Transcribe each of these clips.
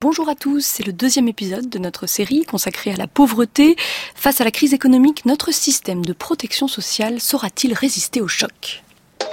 Bonjour à tous, c'est le deuxième épisode de notre série consacrée à la pauvreté. Face à la crise économique, notre système de protection sociale saura-t-il résister au choc ?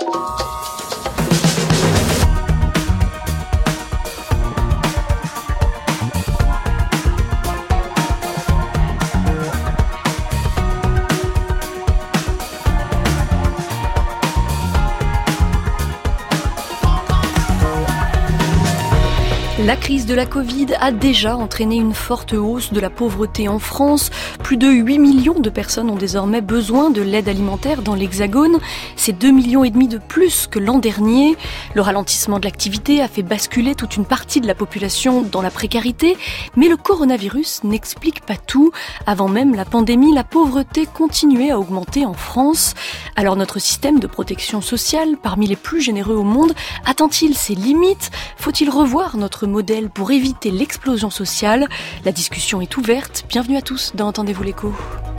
La crise de la Covid a déjà entraîné une forte hausse de la pauvreté en France. Plus de 8 millions de personnes ont désormais besoin de l'aide alimentaire dans l'Hexagone. C'est 2,5 millions de plus que l'an dernier. Le ralentissement de l'activité a fait basculer toute une partie de la population dans la précarité. Mais le coronavirus n'explique pas tout. Avant même la pandémie, la pauvreté continuait à augmenter en France. Alors notre système de protection sociale, parmi les plus généreux au monde, atteint-il ses limites ? Faut-il revoir notre modèle pour éviter l'explosion sociale? La discussion est ouverte. Bienvenue à tous dans Entendez-vous l'écho.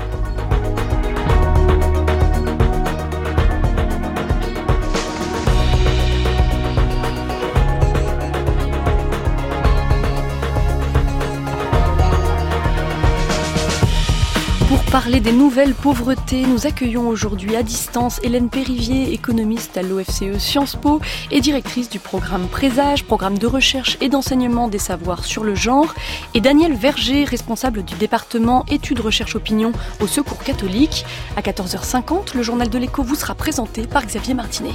Pour parler des nouvelles pauvretés, nous accueillons aujourd'hui à distance Hélène Périvier, économiste à l'OFCE Sciences Po et directrice du programme Présage, programme de recherche et d'enseignement des savoirs sur le genre, et Daniel Verger, responsable du département études recherche opinion au Secours catholique. À 14h50, le journal de l'écho vous sera présenté par Xavier Martinet.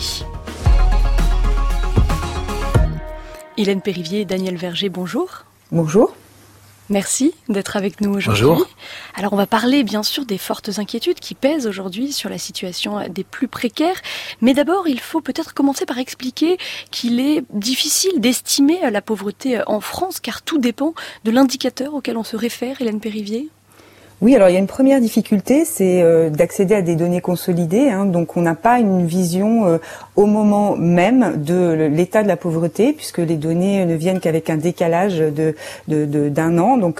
Hélène Périvier et Daniel Verger, bonjour. Bonjour. Merci d'être avec nous aujourd'hui. Bonjour. Alors on va parler bien sûr des fortes inquiétudes qui pèsent aujourd'hui sur la situation des plus précaires. Mais d'abord, il faut peut-être commencer par expliquer qu'il est difficile d'estimer la pauvreté en France, car tout dépend de l'indicateur auquel on se réfère, Hélène Périvier. Oui, alors il y a une première difficulté, c'est d'accéder à des données consolidées. Donc on n'a pas une vision au moment même de l'état de la pauvreté, puisque les données ne viennent qu'avec un décalage d'un an. Donc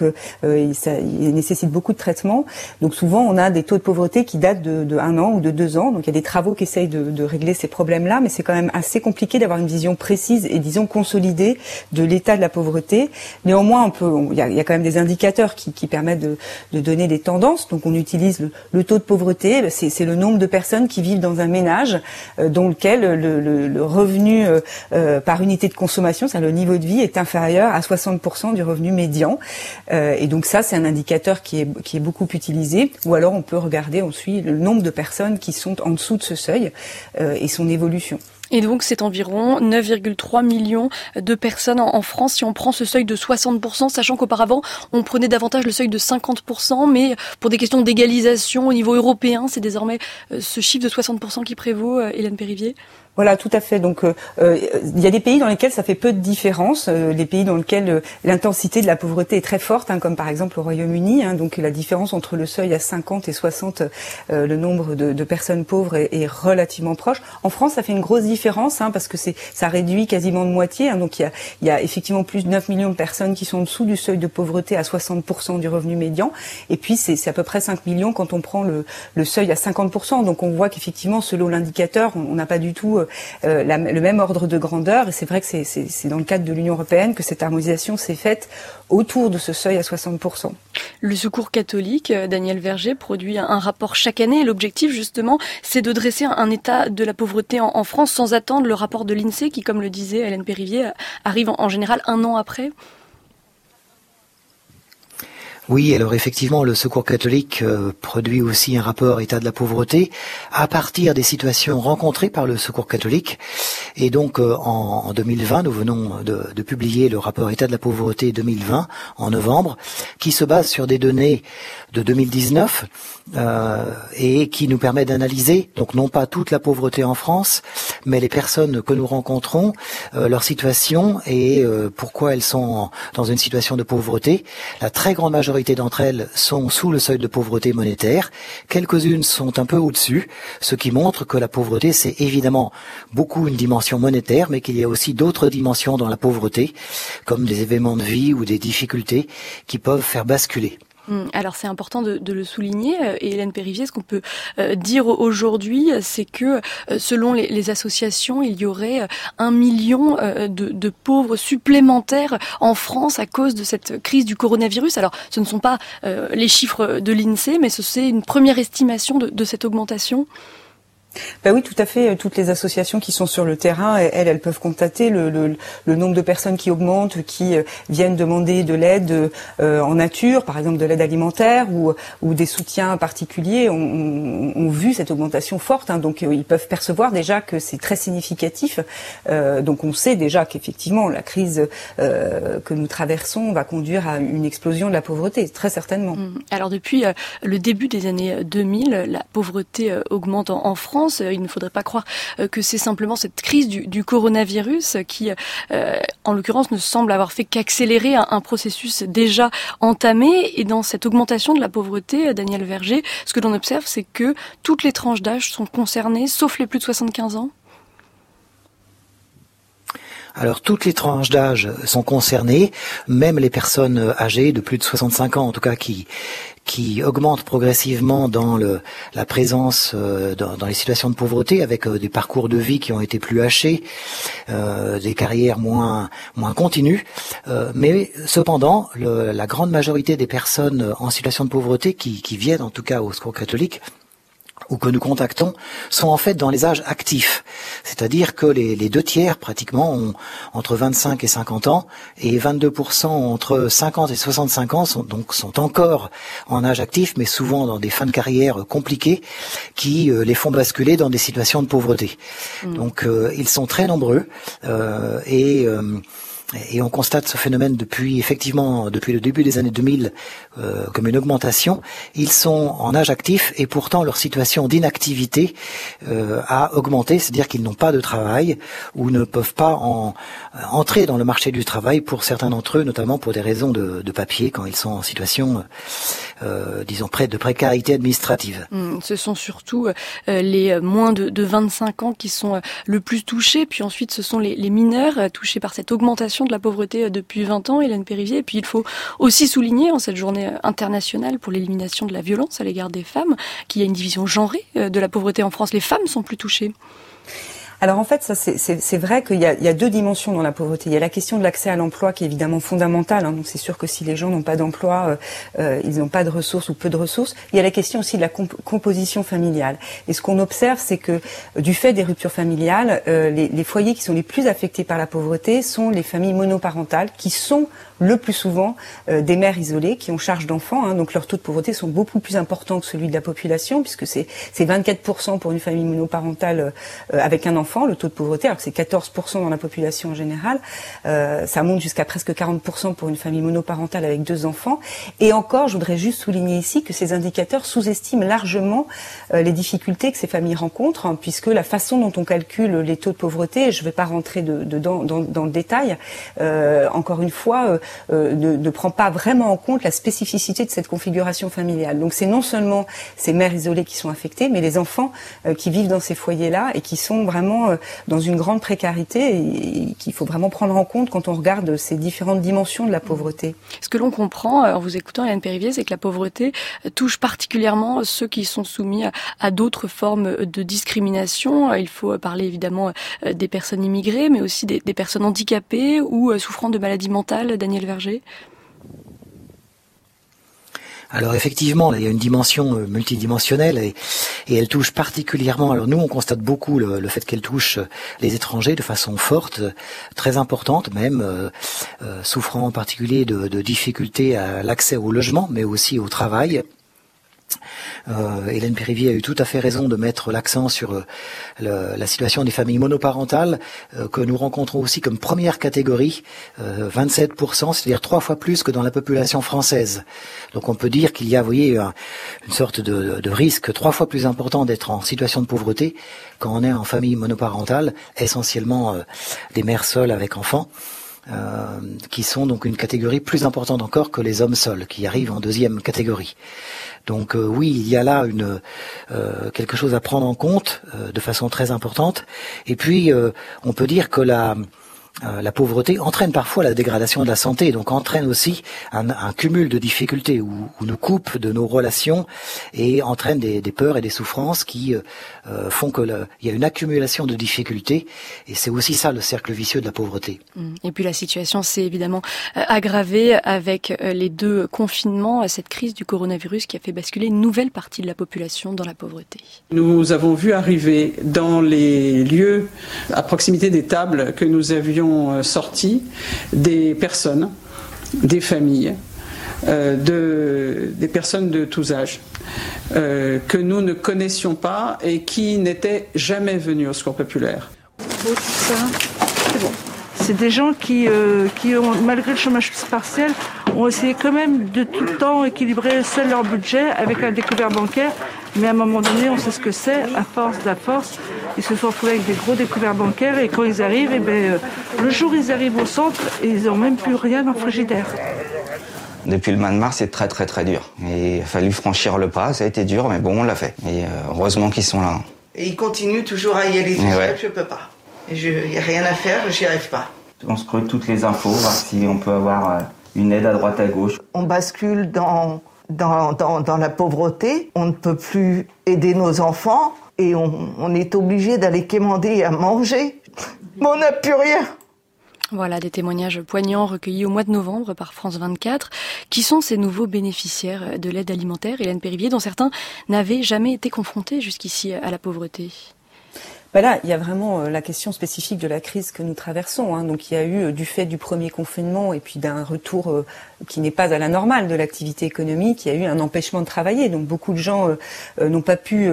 il nécessite beaucoup de traitements. Donc souvent on a des taux de pauvreté qui datent de 1 an ou de 2 ans. Donc il y a des travaux qui essayent de régler ces problèmes-là, mais c'est quand même assez compliqué d'avoir une vision précise et disons consolidée de l'état de la pauvreté. Néanmoins, il y a quand même des indicateurs qui permettent de donner des tendances. Donc on utilise le taux de pauvreté, c'est le nombre de personnes qui vivent dans un ménage dans lequel le revenu par unité de consommation, c'est-à-dire le niveau de vie, est inférieur à 60% du revenu médian. Et donc ça, c'est un indicateur qui est beaucoup utilisé. Ou alors on peut regarder ensuite le nombre de personnes qui sont en dessous de ce seuil et son évolution. Et donc c'est environ 9,3 millions de personnes en France si on prend ce seuil de 60%, sachant qu'auparavant on prenait davantage le seuil de 50%, mais pour des questions d'égalisation au niveau européen, c'est désormais ce chiffre de 60% qui prévaut, Hélène Périvier. Voilà, tout à fait. Donc, il y a des pays dans lesquels ça fait peu de différence, des pays dans lesquels l'intensité de la pauvreté est très forte, comme par exemple au Royaume-Uni. Donc, la différence entre le seuil à 50 et 60, le nombre de personnes pauvres est relativement proche. En France, ça fait une grosse différence, parce que ça réduit quasiment de moitié. Donc, il y a effectivement plus de 9 millions de personnes qui sont en dessous du seuil de pauvreté à 60% du revenu médian. Et puis, c'est à peu près 5 millions quand on prend le seuil à 50%. Donc, on voit qu'effectivement, selon l'indicateur, on n'a pas du tout le même ordre de grandeur, et c'est vrai que c'est dans le cadre de l'Union européenne que cette harmonisation s'est faite autour de ce seuil à 60%. Le Secours catholique, Daniel Verger, produit un rapport chaque année, et l'objectif justement, c'est de dresser un état de la pauvreté en France sans attendre le rapport de l'INSEE qui, comme le disait Hélène Périvier, arrive en général 1 an après. Oui, alors effectivement, le Secours catholique produit aussi un rapport état de la pauvreté à partir des situations rencontrées par le Secours catholique. Et donc en 2020, nous venons de publier le rapport état de la pauvreté 2020 en novembre, qui se base sur des données de 2019 et qui nous permet d'analyser, donc non pas toute la pauvreté en France, mais les personnes que nous rencontrons, leur situation et pourquoi elles sont dans une situation de pauvreté. La très grande majorité d'entre elles sont sous le seuil de pauvreté monétaire. Quelques-unes sont un peu au-dessus, ce qui montre que la pauvreté, c'est évidemment beaucoup une dimension monétaire, mais qu'il y a aussi d'autres dimensions dans la pauvreté, comme des événements de vie ou des difficultés qui peuvent faire basculer. Alors c'est important de le souligner. Et Hélène Périvier, ce qu'on peut dire aujourd'hui, c'est que selon les associations, il y aurait 1 million de pauvres supplémentaires en France à cause de cette crise du coronavirus. Alors ce ne sont pas les chiffres de l'INSEE, mais c'est une première estimation de cette augmentation. Oui, tout à fait. Toutes les associations qui sont sur le terrain, elles peuvent constater le nombre de personnes qui augmentent, qui viennent demander de l'aide en nature, par exemple de l'aide alimentaire ou des soutiens particuliers, ont vu cette augmentation forte. Donc ils peuvent percevoir déjà que c'est très significatif. Donc on sait déjà qu'effectivement la crise que nous traversons va conduire à une explosion de la pauvreté, très certainement. Alors depuis le début des années 2000, la pauvreté augmente en France. Il ne faudrait pas croire que c'est simplement cette crise du coronavirus qui, en l'occurrence, ne semble avoir fait qu'accélérer un processus déjà entamé. Et dans cette augmentation de la pauvreté, Daniel Verger, ce que l'on observe, c'est que toutes les tranches d'âge sont concernées, sauf les plus de 75 ans. Alors toutes les tranches d'âge sont concernées, même les personnes âgées de plus de 65 ans, en tout cas qui augmentent progressivement dans la présence dans les situations de pauvreté, avec des parcours de vie qui ont été plus hachés, des carrières moins continues. Mais cependant, la grande majorité des personnes en situation de pauvreté qui viennent en tout cas au Secours catholique ou que nous contactons sont en fait dans les âges actifs. C'est-à-dire que les 2/3 pratiquement ont entre 25 et 50 ans et 22% entre 50 et 65 ans sont encore en âge actif, mais souvent dans des fins de carrière compliquées qui les font basculer dans des situations de pauvreté. Donc ils sont très nombreux et on constate ce phénomène depuis le début des années 2000 comme une augmentation. Ils sont en âge actif et pourtant leur situation d'inactivité a augmenté, c'est-à-dire qu'ils n'ont pas de travail ou ne peuvent pas entrer dans le marché du travail pour certains d'entre eux, notamment pour des raisons de papier quand ils sont en situation, disons, de précarité administrative. Ce sont surtout les moins de 25 ans qui sont le plus touchés, puis ensuite ce sont les mineurs touchés par cette augmentation de la pauvreté depuis 20 ans, Hélène Périvier. Et puis il faut aussi souligner en cette journée internationale pour l'élimination de la violence à l'égard des femmes qu'il y a une division genrée de la pauvreté en France. Les femmes sont plus touchées. Alors en fait, ça c'est vrai qu'il y a deux dimensions dans la pauvreté. Il y a la question de l'accès à l'emploi qui est évidemment fondamentale. Donc c'est sûr que si les gens n'ont pas d'emploi, ils n'ont pas de ressources ou peu de ressources. Il y a la question aussi de la composition familiale. Et ce qu'on observe, c'est que du fait des ruptures familiales, les foyers qui sont les plus affectés par la pauvreté sont les familles monoparentales, qui sont le plus souvent des mères isolées qui ont charge d'enfants. Donc leurs taux de pauvreté sont beaucoup plus importants que celui de la population, puisque c'est 24% pour une famille monoparentale avec un enfant, le taux de pauvreté, alors que c'est 14% dans la population en général. Ça monte jusqu'à presque 40% pour une famille monoparentale avec 2 enfants. Et encore, je voudrais juste souligner ici que ces indicateurs sous-estiment largement les difficultés que ces familles rencontrent, puisque la façon dont on calcule les taux de pauvreté, je ne vais pas rentrer dans le détail, encore une fois, ne prend pas vraiment en compte la spécificité de cette configuration familiale. Donc c'est non seulement ces mères isolées qui sont affectées, mais les enfants qui vivent dans ces foyers-là et qui sont vraiment dans une grande précarité et qu'il faut vraiment prendre en compte quand on regarde ces différentes dimensions de la pauvreté. Ce que l'on comprend en vous écoutant, Hélène Périvier, c'est que la pauvreté touche particulièrement ceux qui sont soumis à d'autres formes de discrimination. Il faut parler évidemment des personnes immigrées, mais aussi des personnes handicapées ou souffrant de maladies mentales. Daniel Verger. Alors effectivement, il y a une dimension multidimensionnelle et elle touche particulièrement, alors nous on constate beaucoup le fait qu'elle touche les étrangers de façon forte, très importante même, souffrant en particulier de difficultés à l'accès au logement, mais aussi au travail. Hélène Périvier a eu tout à fait raison de mettre l'accent sur la situation des familles monoparentales que nous rencontrons aussi comme première catégorie, 27%, c'est-à-dire 3 fois plus que dans la population française. Donc on peut dire qu'il y a, vous voyez, une sorte de risque 3 fois plus important d'être en situation de pauvreté quand on est en famille monoparentale, essentiellement des mères seules avec enfants. Qui sont donc une catégorie plus importante encore que les hommes seuls, qui arrivent en deuxième catégorie. Donc oui, il y a là quelque chose à prendre en compte de façon très importante. Et puis on peut dire que la pauvreté entraîne parfois la dégradation de la santé, donc entraîne aussi un cumul de difficultés ou nous coupe de nos relations et entraîne des peurs et des souffrances qui font que il y a une accumulation de difficultés, et c'est aussi ça le cercle vicieux de la pauvreté. Et puis la situation s'est évidemment aggravée avec les 2 confinements, cette crise du coronavirus qui a fait basculer une nouvelle partie de la population dans la pauvreté. Nous avons vu arriver dans les lieux à proximité des tables que nous avions sortis des personnes, des familles, des personnes de tous âges que nous ne connaissions pas et qui n'étaient jamais venues au Secours populaire. C'est des gens qui ont, malgré le chômage partiel, ont essayé quand même de tout le temps équilibrer seul leur budget avec la découvert bancaire. Mais à un moment donné, on sait ce que c'est, à force, ils se sont retrouvés avec des gros découverts bancaires et quand ils arrivent, le jour où ils arrivent au centre, ils n'ont même plus rien dans le frigidaire. Depuis le mois de mars, c'est très très très dur. Et il a fallu franchir le pas, ça a été dur, mais bon, on l'a fait. Et heureusement qu'ils sont là. Et ils continuent toujours à y aller tout seul, je peux pas. Il n'y a rien à faire, j'y arrive pas. On scrute toutes les infos, voir si on peut avoir une aide à droite à gauche. On bascule dans la pauvreté, on ne peut plus aider nos enfants et on est obligé d'aller quémander à manger. Mais on n'a plus rien. Voilà des témoignages poignants recueillis au mois de novembre par France 24. Qui sont ces nouveaux bénéficiaires de l'aide alimentaire, Hélène Périvier, dont certains n'avaient jamais été confrontés jusqu'ici à la pauvreté ? Là, il y a vraiment la question spécifique de la crise que nous traversons. Donc il y a eu, du fait du premier confinement et puis d'un retour qui n'est pas à la normale de l'activité économique, il y a eu un empêchement de travailler. Donc beaucoup de gens n'ont pas pu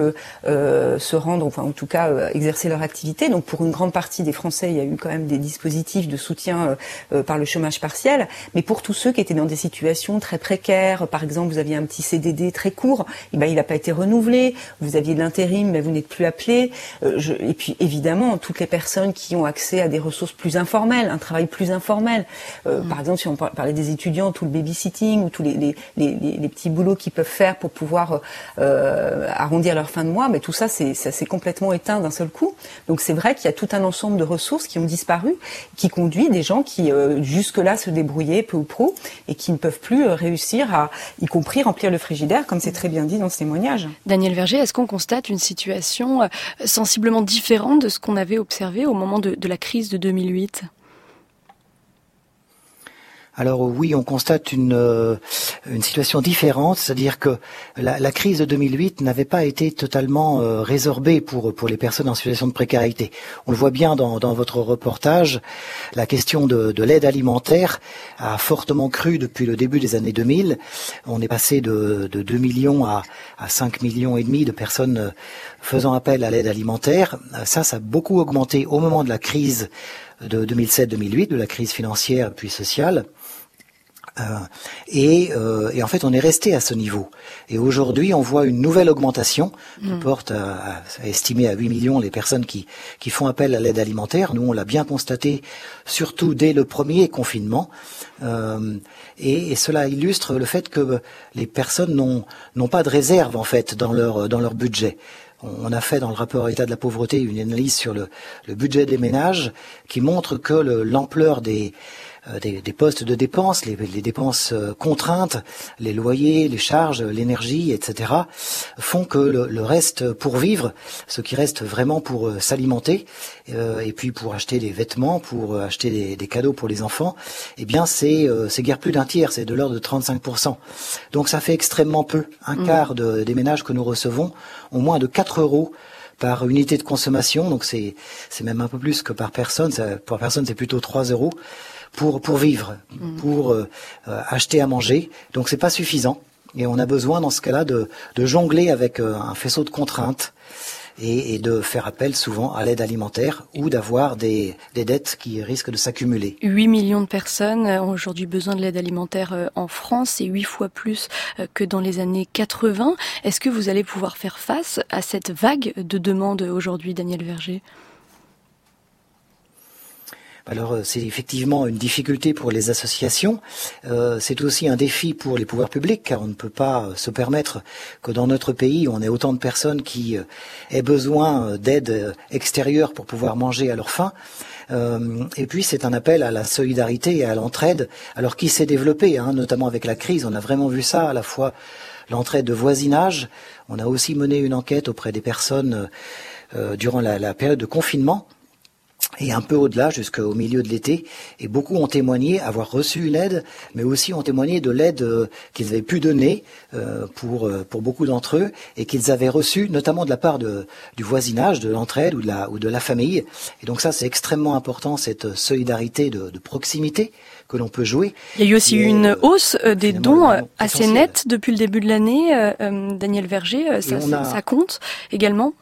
se rendre, enfin en tout cas exercer leur activité. Donc pour une grande partie des Français, il y a eu quand même des dispositifs de soutien par le chômage partiel. Mais pour tous ceux qui étaient dans des situations très précaires, par exemple vous aviez un petit CDD très court, il n'a pas été renouvelé. Vous aviez de l'intérim, mais vous n'êtes plus appelé. Et puis évidemment, toutes les personnes qui ont accès à des ressources plus informelles, un travail plus informel. Par exemple, si on parlait des étudiants, tout le babysitting ou tous les petits boulots qu'ils peuvent faire pour pouvoir arrondir leur fin de mois, mais tout ça, ça s'est complètement éteint d'un seul coup. Donc c'est vrai qu'il y a tout un ensemble de ressources qui ont disparu, qui conduit des gens qui jusque-là se débrouillaient peu ou prou et qui ne peuvent plus réussir à, y compris, remplir le frigidaire, comme c'est très bien dit dans ce témoignage. Daniel Verger, est-ce qu'on constate une situation sensiblement différente de ce qu'on avait observé au moment de la crise de 2008 ? Alors oui, on constate une situation différente, c'est-à-dire que la crise de 2008 n'avait pas été totalement résorbée pour les personnes en situation de précarité. On le voit bien dans votre reportage, la question de l'aide alimentaire a fortement cru depuis le début des années 2000. On est passé de 2 millions à 5 millions et demi de personnes faisant appel à l'aide alimentaire. Ça a beaucoup augmenté au moment de la crise de 2007-2008, de la crise financière puis sociale. Et en fait, on est resté à ce niveau. Et aujourd'hui, on voit une nouvelle augmentation qui porte à estimer à 8 millions les personnes qui font appel à l'aide alimentaire. Nous, on l'a bien constaté, surtout dès le premier confinement. Et cela illustre le fait que les personnes n'ont pas de réserve, en fait, dans leur budget. On a fait dans le rapport État de la pauvreté une analyse sur le budget des ménages qui montre que l'ampleur des postes de dépenses, les dépenses contraintes, les loyers, les charges, l'énergie, etc., font que le reste pour vivre, ce qui reste vraiment pour s'alimenter, et puis pour acheter des vêtements, pour acheter des cadeaux pour les enfants, eh bien c'est guère plus d'un tiers, c'est de l'ordre de 35%. Donc ça fait extrêmement peu. Un quart des ménages que nous recevons ont moins de 4 € par unité de consommation, donc c'est même un peu plus que par personne. Par personne, c'est plutôt 3 € pour vivre, pour acheter à manger. Donc c'est pas suffisant. Et on a besoin dans ce cas-là de jongler avec un faisceau de contraintes et de faire appel souvent à l'aide alimentaire ou d'avoir des dettes qui risquent de s'accumuler. 8 millions de personnes ont aujourd'hui besoin de l'aide alimentaire en France, c'est 8 fois plus que dans les années 80. Est-ce que vous allez pouvoir faire face à cette vague de demandes aujourd'hui, Daniel Verger ? Alors c'est effectivement une difficulté pour les associations, c'est aussi un défi pour les pouvoirs publics, car on ne peut pas se permettre que dans notre pays on ait autant de personnes qui aient besoin d'aide extérieure pour pouvoir manger à leur faim. Et puis c'est un appel à la solidarité et à l'entraide, alors qui s'est développé, notamment avec la crise, on a vraiment vu ça, à la fois l'entraide de voisinage, on a aussi mené une enquête auprès des personnes durant la période de confinement, et un peu au-delà, jusqu'au milieu de l'été, et beaucoup ont témoigné avoir reçu une aide, mais aussi ont témoigné de l'aide qu'ils avaient pu donner pour beaucoup d'entre eux, et qu'ils avaient reçu notamment de la part du voisinage, de l'entraide ou de la famille. Et donc ça, c'est extrêmement important, cette solidarité de proximité que l'on peut jouer. Il y a eu aussi une hausse des dons assez nette depuis le début de l'année. Daniel Verger, ça compte également?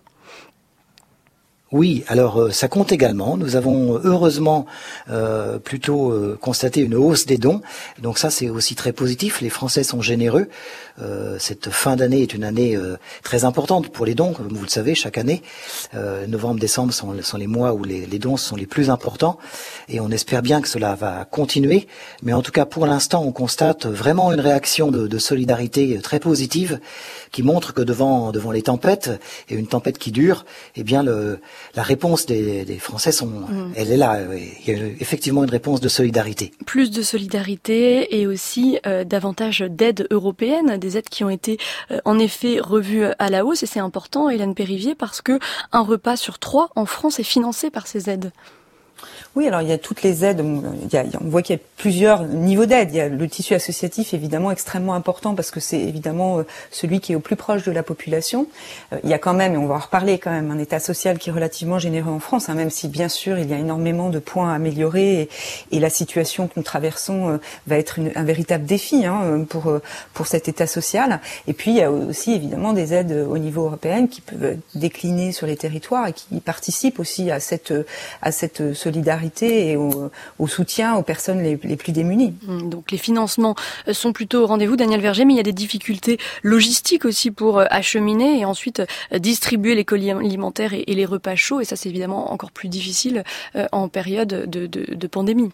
Oui, alors ça compte également. Nous avons heureusement plutôt constaté une hausse des dons. Donc ça, c'est aussi très positif. Les Français sont généreux. Cette fin d'année est une année très importante pour les dons, comme vous le savez, chaque année. Novembre, décembre sont les mois où les dons sont les plus importants. Et on espère bien que cela va continuer. Mais en tout cas, pour l'instant, on constate vraiment une réaction de solidarité très positive qui montre que devant les tempêtes, et une tempête qui dure, eh bien la réponse des Français elle est là. Il y a effectivement une réponse de solidarité. Plus de solidarité et aussi davantage d'aides européennes, des aides qui ont été en effet revues à la hausse, et c'est important, Hélène Périvier, parce que un repas sur 3 en France est financé par ces aides. Oui, alors il y a toutes les aides. On voit qu'il y a plusieurs niveaux d'aide. Il y a le tissu associatif, évidemment, extrêmement important parce que c'est évidemment celui qui est au plus proche de la population. Il y a quand même, et on va en reparler quand même, un État social qui est relativement généreux en France, même si bien sûr il y a énormément de points à améliorer et la situation que nous traversons va être un véritable défi pour cet État social. Et puis il y a aussi évidemment des aides au niveau européen qui peuvent décliner sur les territoires et qui participent aussi à cette solidarité et au soutien aux personnes les plus démunies. Donc les financements sont plutôt au rendez-vous, Daniel Verger, mais il y a des difficultés logistiques aussi pour acheminer et ensuite distribuer les colis alimentaires et les repas chauds, et ça c'est évidemment encore plus difficile en période de pandémie.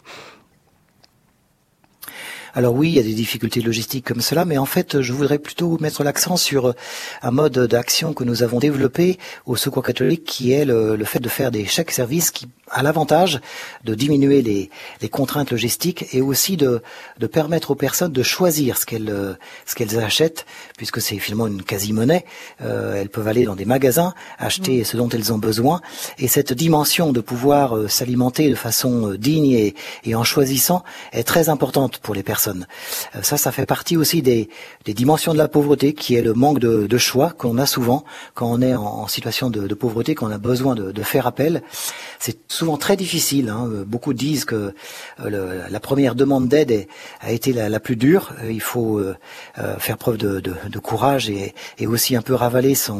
Alors oui, il y a des difficultés logistiques comme cela, mais en fait, je voudrais plutôt mettre l'accent sur un mode d'action que nous avons développé au Secours catholique, qui est le fait de faire des chèques services qui a l'avantage de diminuer les contraintes logistiques et aussi de permettre aux personnes de choisir ce qu'elles achètent, puisque c'est finalement une quasi-monnaie. Elles peuvent aller dans des magasins, acheter ce dont elles ont besoin, et cette dimension de pouvoir s'alimenter de façon digne et en choisissant est très importante pour les personnes. Ça fait partie aussi des dimensions de la pauvreté, qui est le manque de choix qu'on a souvent quand on est en situation de pauvreté, qu'on a besoin de faire appel. C'est souvent très difficile. Beaucoup disent que la première demande d'aide a été la plus dure. Il faut faire preuve de courage et aussi un peu ravaler son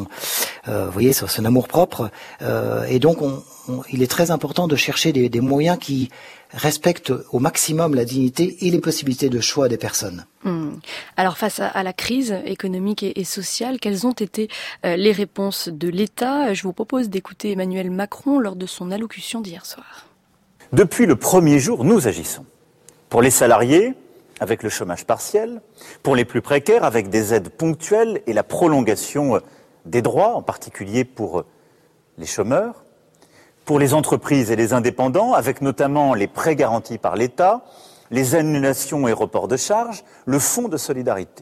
amour-propre. Et donc, il est très important de chercher des moyens qui respectent au maximum la dignité et les possibilités de choix des personnes. Alors face à la crise économique et sociale, quelles ont été les réponses de l'État ? Je vous propose d'écouter Emmanuel Macron lors de son allocution d'hier soir. Depuis le premier jour, nous agissons. Pour les salariés, avec le chômage partiel, pour les plus précaires, avec des aides ponctuelles et la prolongation des droits, en particulier pour les chômeurs, pour les entreprises et les indépendants, avec notamment les prêts garantis par l'État, les annulations et reports de charges, le fonds de solidarité.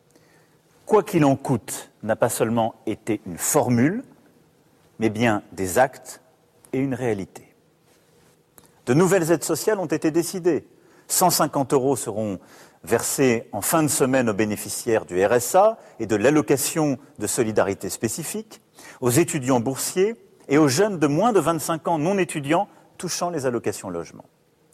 Quoi qu'il en coûte n'a pas seulement été une formule, mais bien des actes et une réalité. De nouvelles aides sociales ont été décidées. 150 € seront versés en fin de semaine aux bénéficiaires du RSA et de l'allocation de solidarité spécifique, aux étudiants boursiers et aux jeunes de moins de 25 ans non étudiants touchant les allocations logement.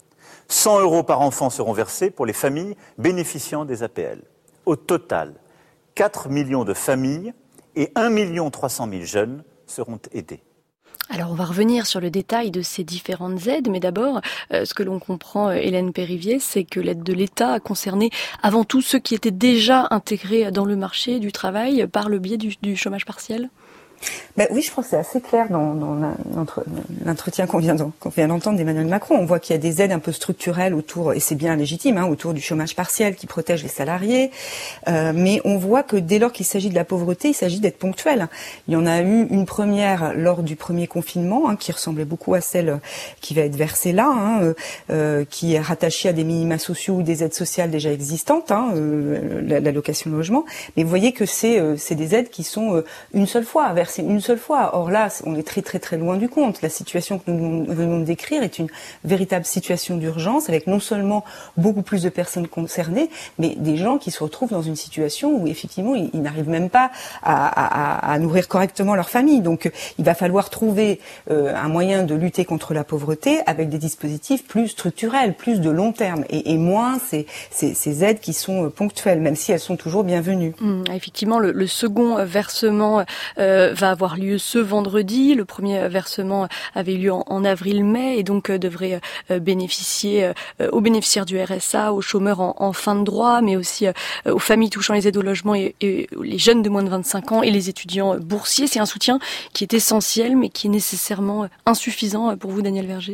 100 € par enfant seront versés pour les familles bénéficiant des APL. Au total, 4 millions de familles et 1 300 000 jeunes seront aidés. Alors on va revenir sur le détail de ces différentes aides, mais d'abord, ce que l'on comprend, Hélène Périvier, c'est que l'aide de l'État a concerné avant tout ceux qui étaient déjà intégrés dans le marché du travail par le biais du chômage partiel. Oui, je pense que c'est assez clair dans l'entretien qu'on vient d'entendre d'Emmanuel Macron. On voit qu'il y a des aides un peu structurelles autour, et c'est bien légitime, autour du chômage partiel qui protège les salariés. Mais on voit que dès lors qu'il s'agit de la pauvreté, il s'agit d'être ponctuel. Il y en a eu une première lors du premier confinement, qui ressemblait beaucoup à celle qui va être versée là, qui est rattachée à des minima sociaux ou des aides sociales déjà existantes, l'allocation logement. Mais vous voyez que c'est des aides qui sont une seule fois versées une seule fois. Or là, on est très très très loin du compte. La situation que nous venons de décrire est une véritable situation d'urgence, avec non seulement beaucoup plus de personnes concernées, mais des gens qui se retrouvent dans une situation où effectivement ils n'arrivent même pas à nourrir correctement leur famille. Donc il va falloir trouver un moyen de lutter contre la pauvreté avec des dispositifs plus structurels, plus de long terme, et moins ces aides qui sont ponctuelles, même si elles sont toujours bienvenues. Effectivement, le second versement va avoir lieu ce vendredi. Le premier versement avait eu lieu en avril-mai et donc devrait bénéficier aux bénéficiaires du RSA, aux chômeurs en fin de droit, mais aussi aux familles touchant les aides au logement et les jeunes de moins de 25 ans et les étudiants boursiers. C'est un soutien qui est essentiel mais qui est nécessairement insuffisant pour vous, Daniel Verger.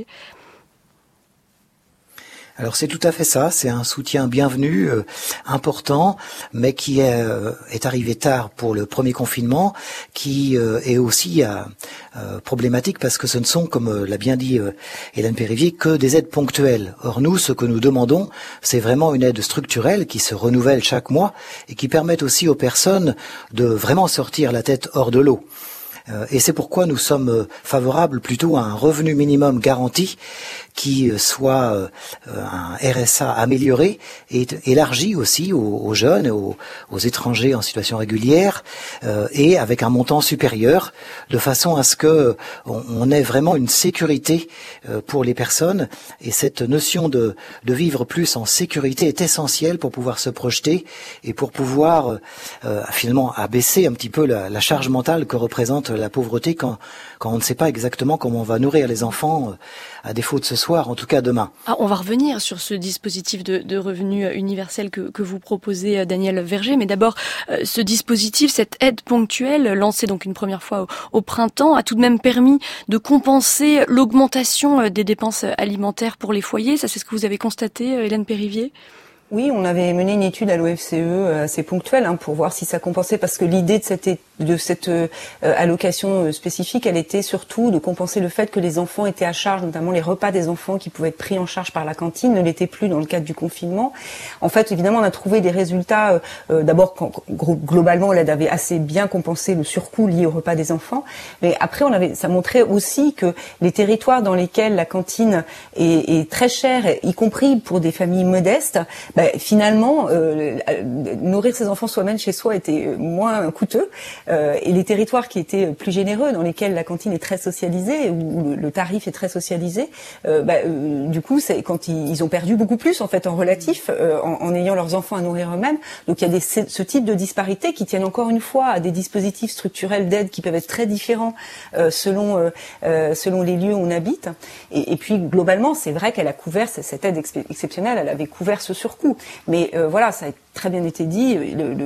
Alors c'est tout à fait ça, c'est un soutien bienvenu, important, mais qui est arrivé tard pour le premier confinement, qui est aussi problématique parce que ce ne sont, comme l'a bien dit Hélène Périvier, que des aides ponctuelles. Or nous, ce que nous demandons, c'est vraiment une aide structurelle qui se renouvelle chaque mois et qui permette aussi aux personnes de vraiment sortir la tête hors de l'eau. Et c'est pourquoi nous sommes favorables plutôt à un revenu minimum garanti qui soit un RSA amélioré et élargi aussi aux jeunes, aux étrangers en situation régulière, et avec un montant supérieur, de façon à ce que on ait vraiment une sécurité pour les personnes. Et cette notion de vivre plus en sécurité est essentielle pour pouvoir se projeter et pour pouvoir finalement abaisser un petit peu la charge mentale que représente la pauvreté quand on ne sait pas exactement comment on va nourrir les enfants, à défaut de ce soir, en tout cas demain. On va revenir sur ce dispositif de revenu universel que vous proposez, Daniel Verger, mais d'abord, ce dispositif, cette aide ponctuelle, lancée donc une première fois au printemps, a tout de même permis de compenser l'augmentation des dépenses alimentaires pour les foyers. Ça, c'est ce que vous avez constaté, Hélène Périvier ? Oui, on avait mené une étude à l'OFCE assez ponctuelle pour voir si ça compensait, parce que l'idée de cette allocation spécifique, elle était surtout de compenser le fait que les enfants étaient à charge, notamment les repas des enfants qui pouvaient être pris en charge par la cantine, ne l'étaient plus dans le cadre du confinement. En fait, évidemment, on a trouvé des résultats. D'abord, globalement, l'aide avait assez bien compensé le surcoût lié au repas des enfants, mais après, ça montrait aussi que les territoires dans lesquels la cantine est très chère, y compris pour des familles modestes, finalement, nourrir ses enfants soi-même chez soi était moins coûteux. Et les territoires qui étaient plus généreux, dans lesquels la cantine est très socialisée, où le tarif est très socialisé, du coup, c'est quand ils ont perdu beaucoup plus en fait en relatif, en ayant leurs enfants à nourrir eux-mêmes. Donc il y a ce type de disparités qui tiennent encore une fois à des dispositifs structurels d'aide qui peuvent être très différents selon les lieux où on habite. Et puis globalement, c'est vrai qu'elle a couvert cette aide exceptionnelle, elle avait couvert ce surcoût. Mais voilà, ça a très bien été dit,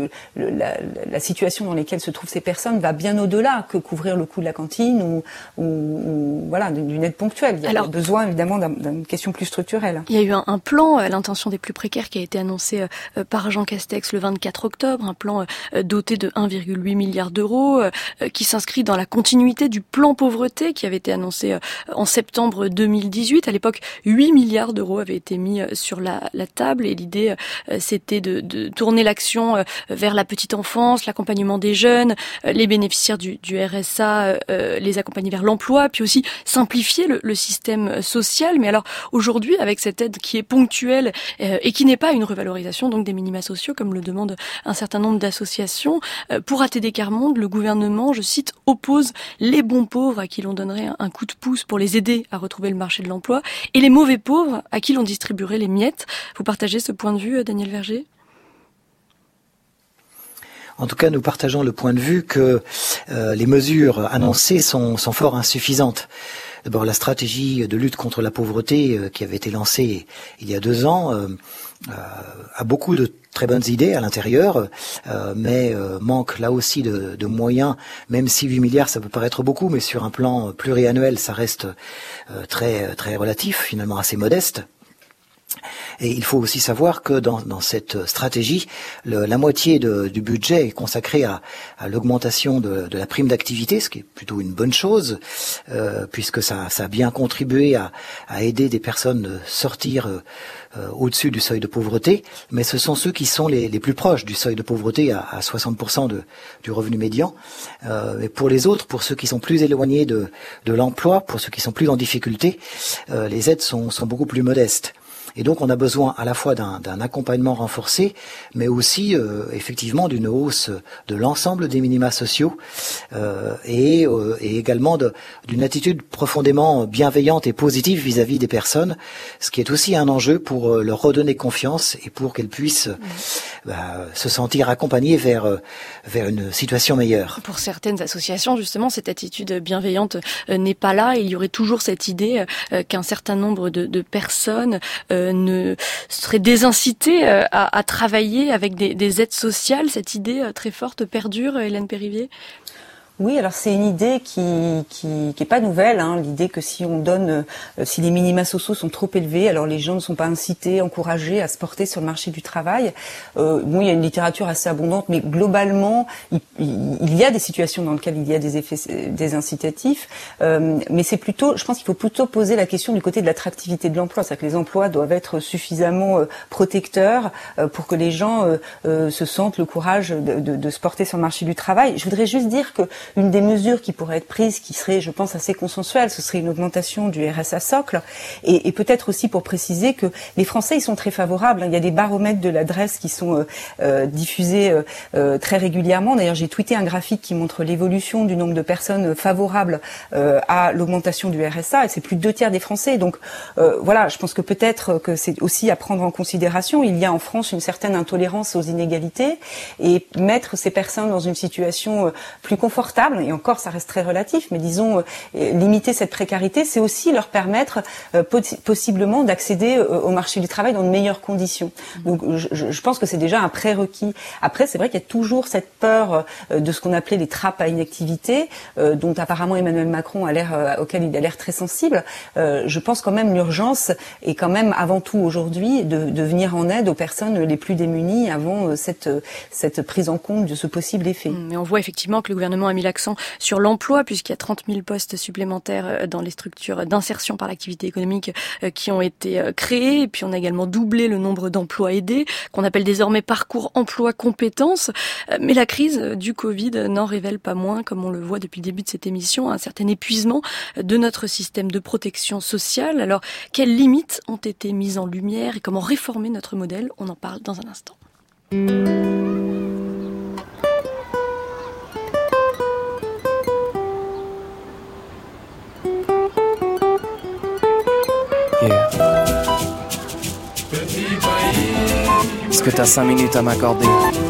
la situation dans laquelle se trouvent ces personnes va bien au-delà que couvrir le coût de la cantine ou voilà, d'une aide ponctuelle. Il y a besoin évidemment d'une question plus structurelle. Il y a eu un plan à l'intention des plus précaires qui a été annoncé par Jean Castex le 24 octobre, un plan doté de 1,8 milliard d'euros qui s'inscrit dans la continuité du plan pauvreté qui avait été annoncé en septembre 2018. À l'époque, 8 milliards d'euros avaient été mis sur la table et l'idée c'était de tourner l'action vers la petite enfance, l'accompagnement des jeunes, les bénéficiaires du RSA, les accompagner vers l'emploi, puis aussi simplifier le système social. Mais alors aujourd'hui, avec cette aide qui est ponctuelle et qui n'est pas une revalorisation donc des minima sociaux, comme le demande un certain nombre d'associations, pour ATD Quart Monde, le gouvernement, je cite, oppose les bons pauvres à qui l'on donnerait un coup de pouce pour les aider à retrouver le marché de l'emploi et les mauvais pauvres à qui l'on distribuerait les miettes. Vous partagez ce point de vue, Daniel Verger ? En tout cas, nous partageons le point de vue que les mesures annoncées sont fort insuffisantes. D'abord, la stratégie de lutte contre la pauvreté qui avait été lancée il y a 2 ans a beaucoup de très bonnes idées à l'intérieur, mais manque là aussi de moyens, même si 8 milliards ça peut paraître beaucoup, mais sur un plan pluriannuel ça reste très très relatif, finalement assez modeste. Et il faut aussi savoir que dans cette stratégie, la moitié du budget est consacrée à l'augmentation de la prime d'activité, ce qui est plutôt une bonne chose, puisque ça a bien contribué à aider des personnes à sortir au-dessus du seuil de pauvreté. Mais ce sont ceux qui sont les plus proches du seuil de pauvreté, à 60% du revenu médian. Mais pour les autres, pour ceux qui sont plus éloignés de l'emploi, pour ceux qui sont plus en difficulté, les aides sont beaucoup plus modestes. Et donc on a besoin à la fois d'un accompagnement renforcé, mais aussi effectivement d'une hausse de l'ensemble des minima sociaux et également d'une attitude profondément bienveillante et positive vis-à-vis des personnes, ce qui est aussi un enjeu pour leur redonner confiance et pour qu'elles puissent se sentir accompagnées vers une situation meilleure. Pour certaines associations, justement, cette attitude bienveillante n'est pas là. Il y aurait toujours cette idée qu'un certain nombre de personnes ne seraient désincitées à travailler avec des aides sociales. Cette idée très forte perdure, Hélène Périvier? Oui, alors c'est une idée qui est pas nouvelle, hein, l'idée que si on donne, si les minima sociaux sont trop élevés, alors les gens ne sont pas incités, encouragés à se porter sur le marché du travail. Bon, il y a une littérature assez abondante, mais globalement, il y a des situations dans lesquelles il y a des effets désincitatifs, mais c'est plutôt, je pense qu'il faut plutôt poser la question du côté de l'attractivité de l'emploi, c'est-à-dire que les emplois doivent être suffisamment protecteurs pour que les gens se sentent le courage de se porter sur le marché du travail. Je voudrais juste dire que une des mesures qui pourrait être prise, qui serait, je pense, assez consensuelle, ce serait une augmentation du RSA socle. Et peut-être aussi pour préciser que les Français, ils sont très favorables. Il y a des baromètres de l'adresse qui sont diffusés très régulièrement. D'ailleurs, j'ai tweeté un graphique qui montre l'évolution du nombre de personnes favorables à l'augmentation du RSA. Et c'est plus de 2/3 des Français. Donc voilà, je pense que peut-être que c'est aussi à prendre en considération. Il y a en France une certaine intolérance aux inégalités. Et mettre ces personnes dans une situation plus confortable, et encore ça reste très relatif, mais disons limiter cette précarité, c'est aussi leur permettre possiblement d'accéder au marché du travail dans de meilleures conditions. Donc je pense que c'est déjà un prérequis. Après, c'est vrai qu'il y a toujours cette peur de ce qu'on appelait les trappes à inactivité, dont apparemment Emmanuel Macron auquel il a l'air très sensible. Je pense quand même l'urgence est quand même avant tout aujourd'hui de venir en aide aux personnes les plus démunies avant cette prise en compte de ce possible effet. Mais on voit effectivement que le gouvernement a mis l'accent sur l'emploi, puisqu'il y a 30 000 postes supplémentaires dans les structures d'insertion par l'activité économique qui ont été créés. Et puis on a également doublé le nombre d'emplois aidés, qu'on appelle désormais parcours emploi compétences. Mais la crise du Covid n'en révèle pas moins, comme on le voit depuis le début de cette émission, un certain épuisement de notre système de protection sociale. Alors, quelles limites ont été mises en lumière et comment réformer notre modèle? On en parle dans un instant. Yeah. Est-ce que t'as 5 minutes à m'accorder?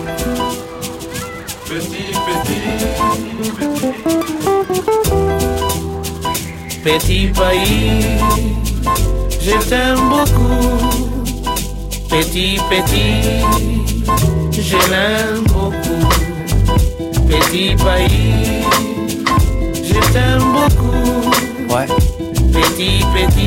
Petit pays, je t'aime beaucoup. Petit, je l'aime beaucoup. Petit pays, je t'aime beaucoup. Ouais. Petit,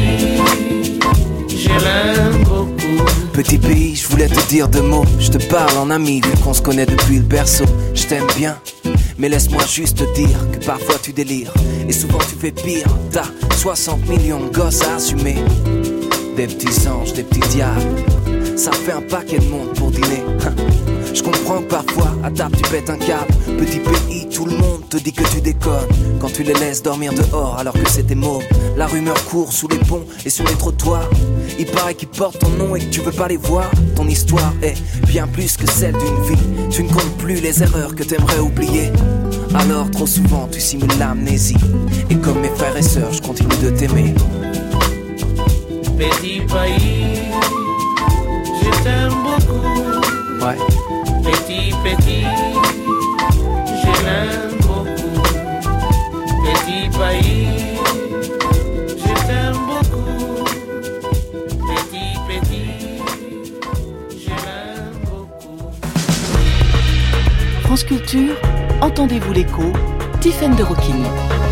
je l'aime beaucoup. Petit pays, je voulais te dire 2 mots. Je te parle en ami, vu qu'on se connaît depuis le berceau. Je t'aime bien, mais laisse-moi juste te dire que parfois tu délires. Et souvent tu fais pire. T'as 60 millions de gosses à assumer. Des petits anges, des petits diables. Ça fait un paquet de monde pour dîner. Je comprends que parfois, à table tu pètes un câble. Petit pays, tout le monde te dit que tu déconnes quand tu les laisses dormir dehors alors que c'était môme. La rumeur court sous les ponts et sur les trottoirs. Il paraît qu'ils portent ton nom et que tu veux pas les voir. Ton histoire est bien plus que celle d'une vie. Tu ne comptes plus les erreurs que t'aimerais oublier. Alors trop souvent tu simules l'amnésie. Et comme mes frères et sœurs, je continue de t'aimer. Petit pays, je t'aime beaucoup. Ouais. Petit, je l'aime beaucoup. Petit pays, France Culture, entendez-vous l'écho, Tiffaine de Roquigny.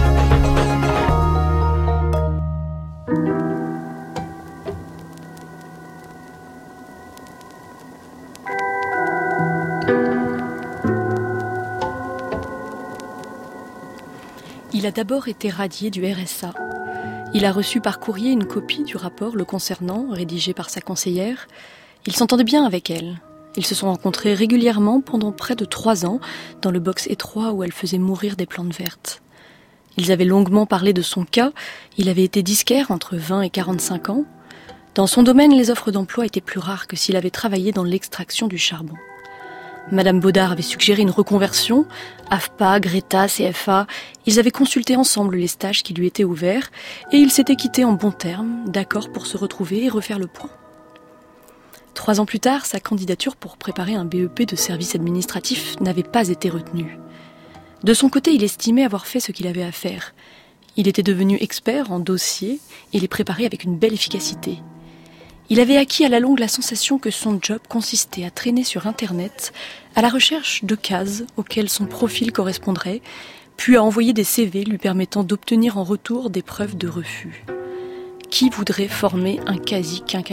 Il a d'abord été radié du RSA. Il a reçu par courrier une copie du rapport le concernant, rédigé par sa conseillère. Il s'entendait bien avec elle. Ils se sont rencontrés régulièrement pendant près de 3 ans, dans le box étroit où elle faisait mourir des plantes vertes. Ils avaient longuement parlé de son cas. Il avait été disquaire entre 20 et 45 ans. Dans son domaine, les offres d'emploi étaient plus rares que s'il avait travaillé dans l'extraction du charbon. Madame Baudard avait suggéré une reconversion. AFPA, Greta, CFA, ils avaient consulté ensemble les stages qui lui étaient ouverts et ils s'étaient quittés en bons termes, d'accord pour se retrouver et refaire le point. 3 ans plus tard, sa candidature pour préparer un BEP de service administratif n'avait pas été retenue. De son côté, il estimait avoir fait ce qu'il avait à faire. Il était devenu expert en dossiers et les préparait avec une belle efficacité. Il avait acquis à la longue la sensation que son job consistait à traîner sur Internet à la recherche de cases auxquelles son profil correspondrait, puis à envoyer des CV lui permettant d'obtenir en retour des preuves de refus. Qui voudrait former un quasi-quinquagénaire ?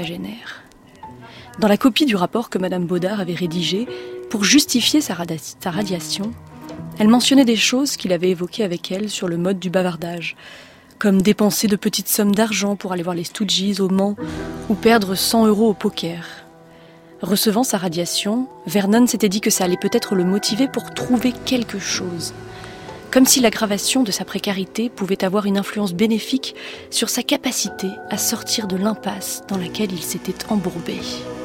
Dans la copie du rapport que Madame Baudard avait rédigé, pour justifier sa radiation, elle mentionnait des choses qu'il avait évoquées avec elle sur le mode du bavardage, comme dépenser de petites sommes d'argent pour aller voir les Stooges au Mans ou perdre 100 € au poker. Recevant sa radiation, Vernon s'était dit que ça allait peut-être le motiver pour trouver quelque chose. Comme si l'aggravation de sa précarité pouvait avoir une influence bénéfique sur sa capacité à sortir de l'impasse dans laquelle il s'était embourbé.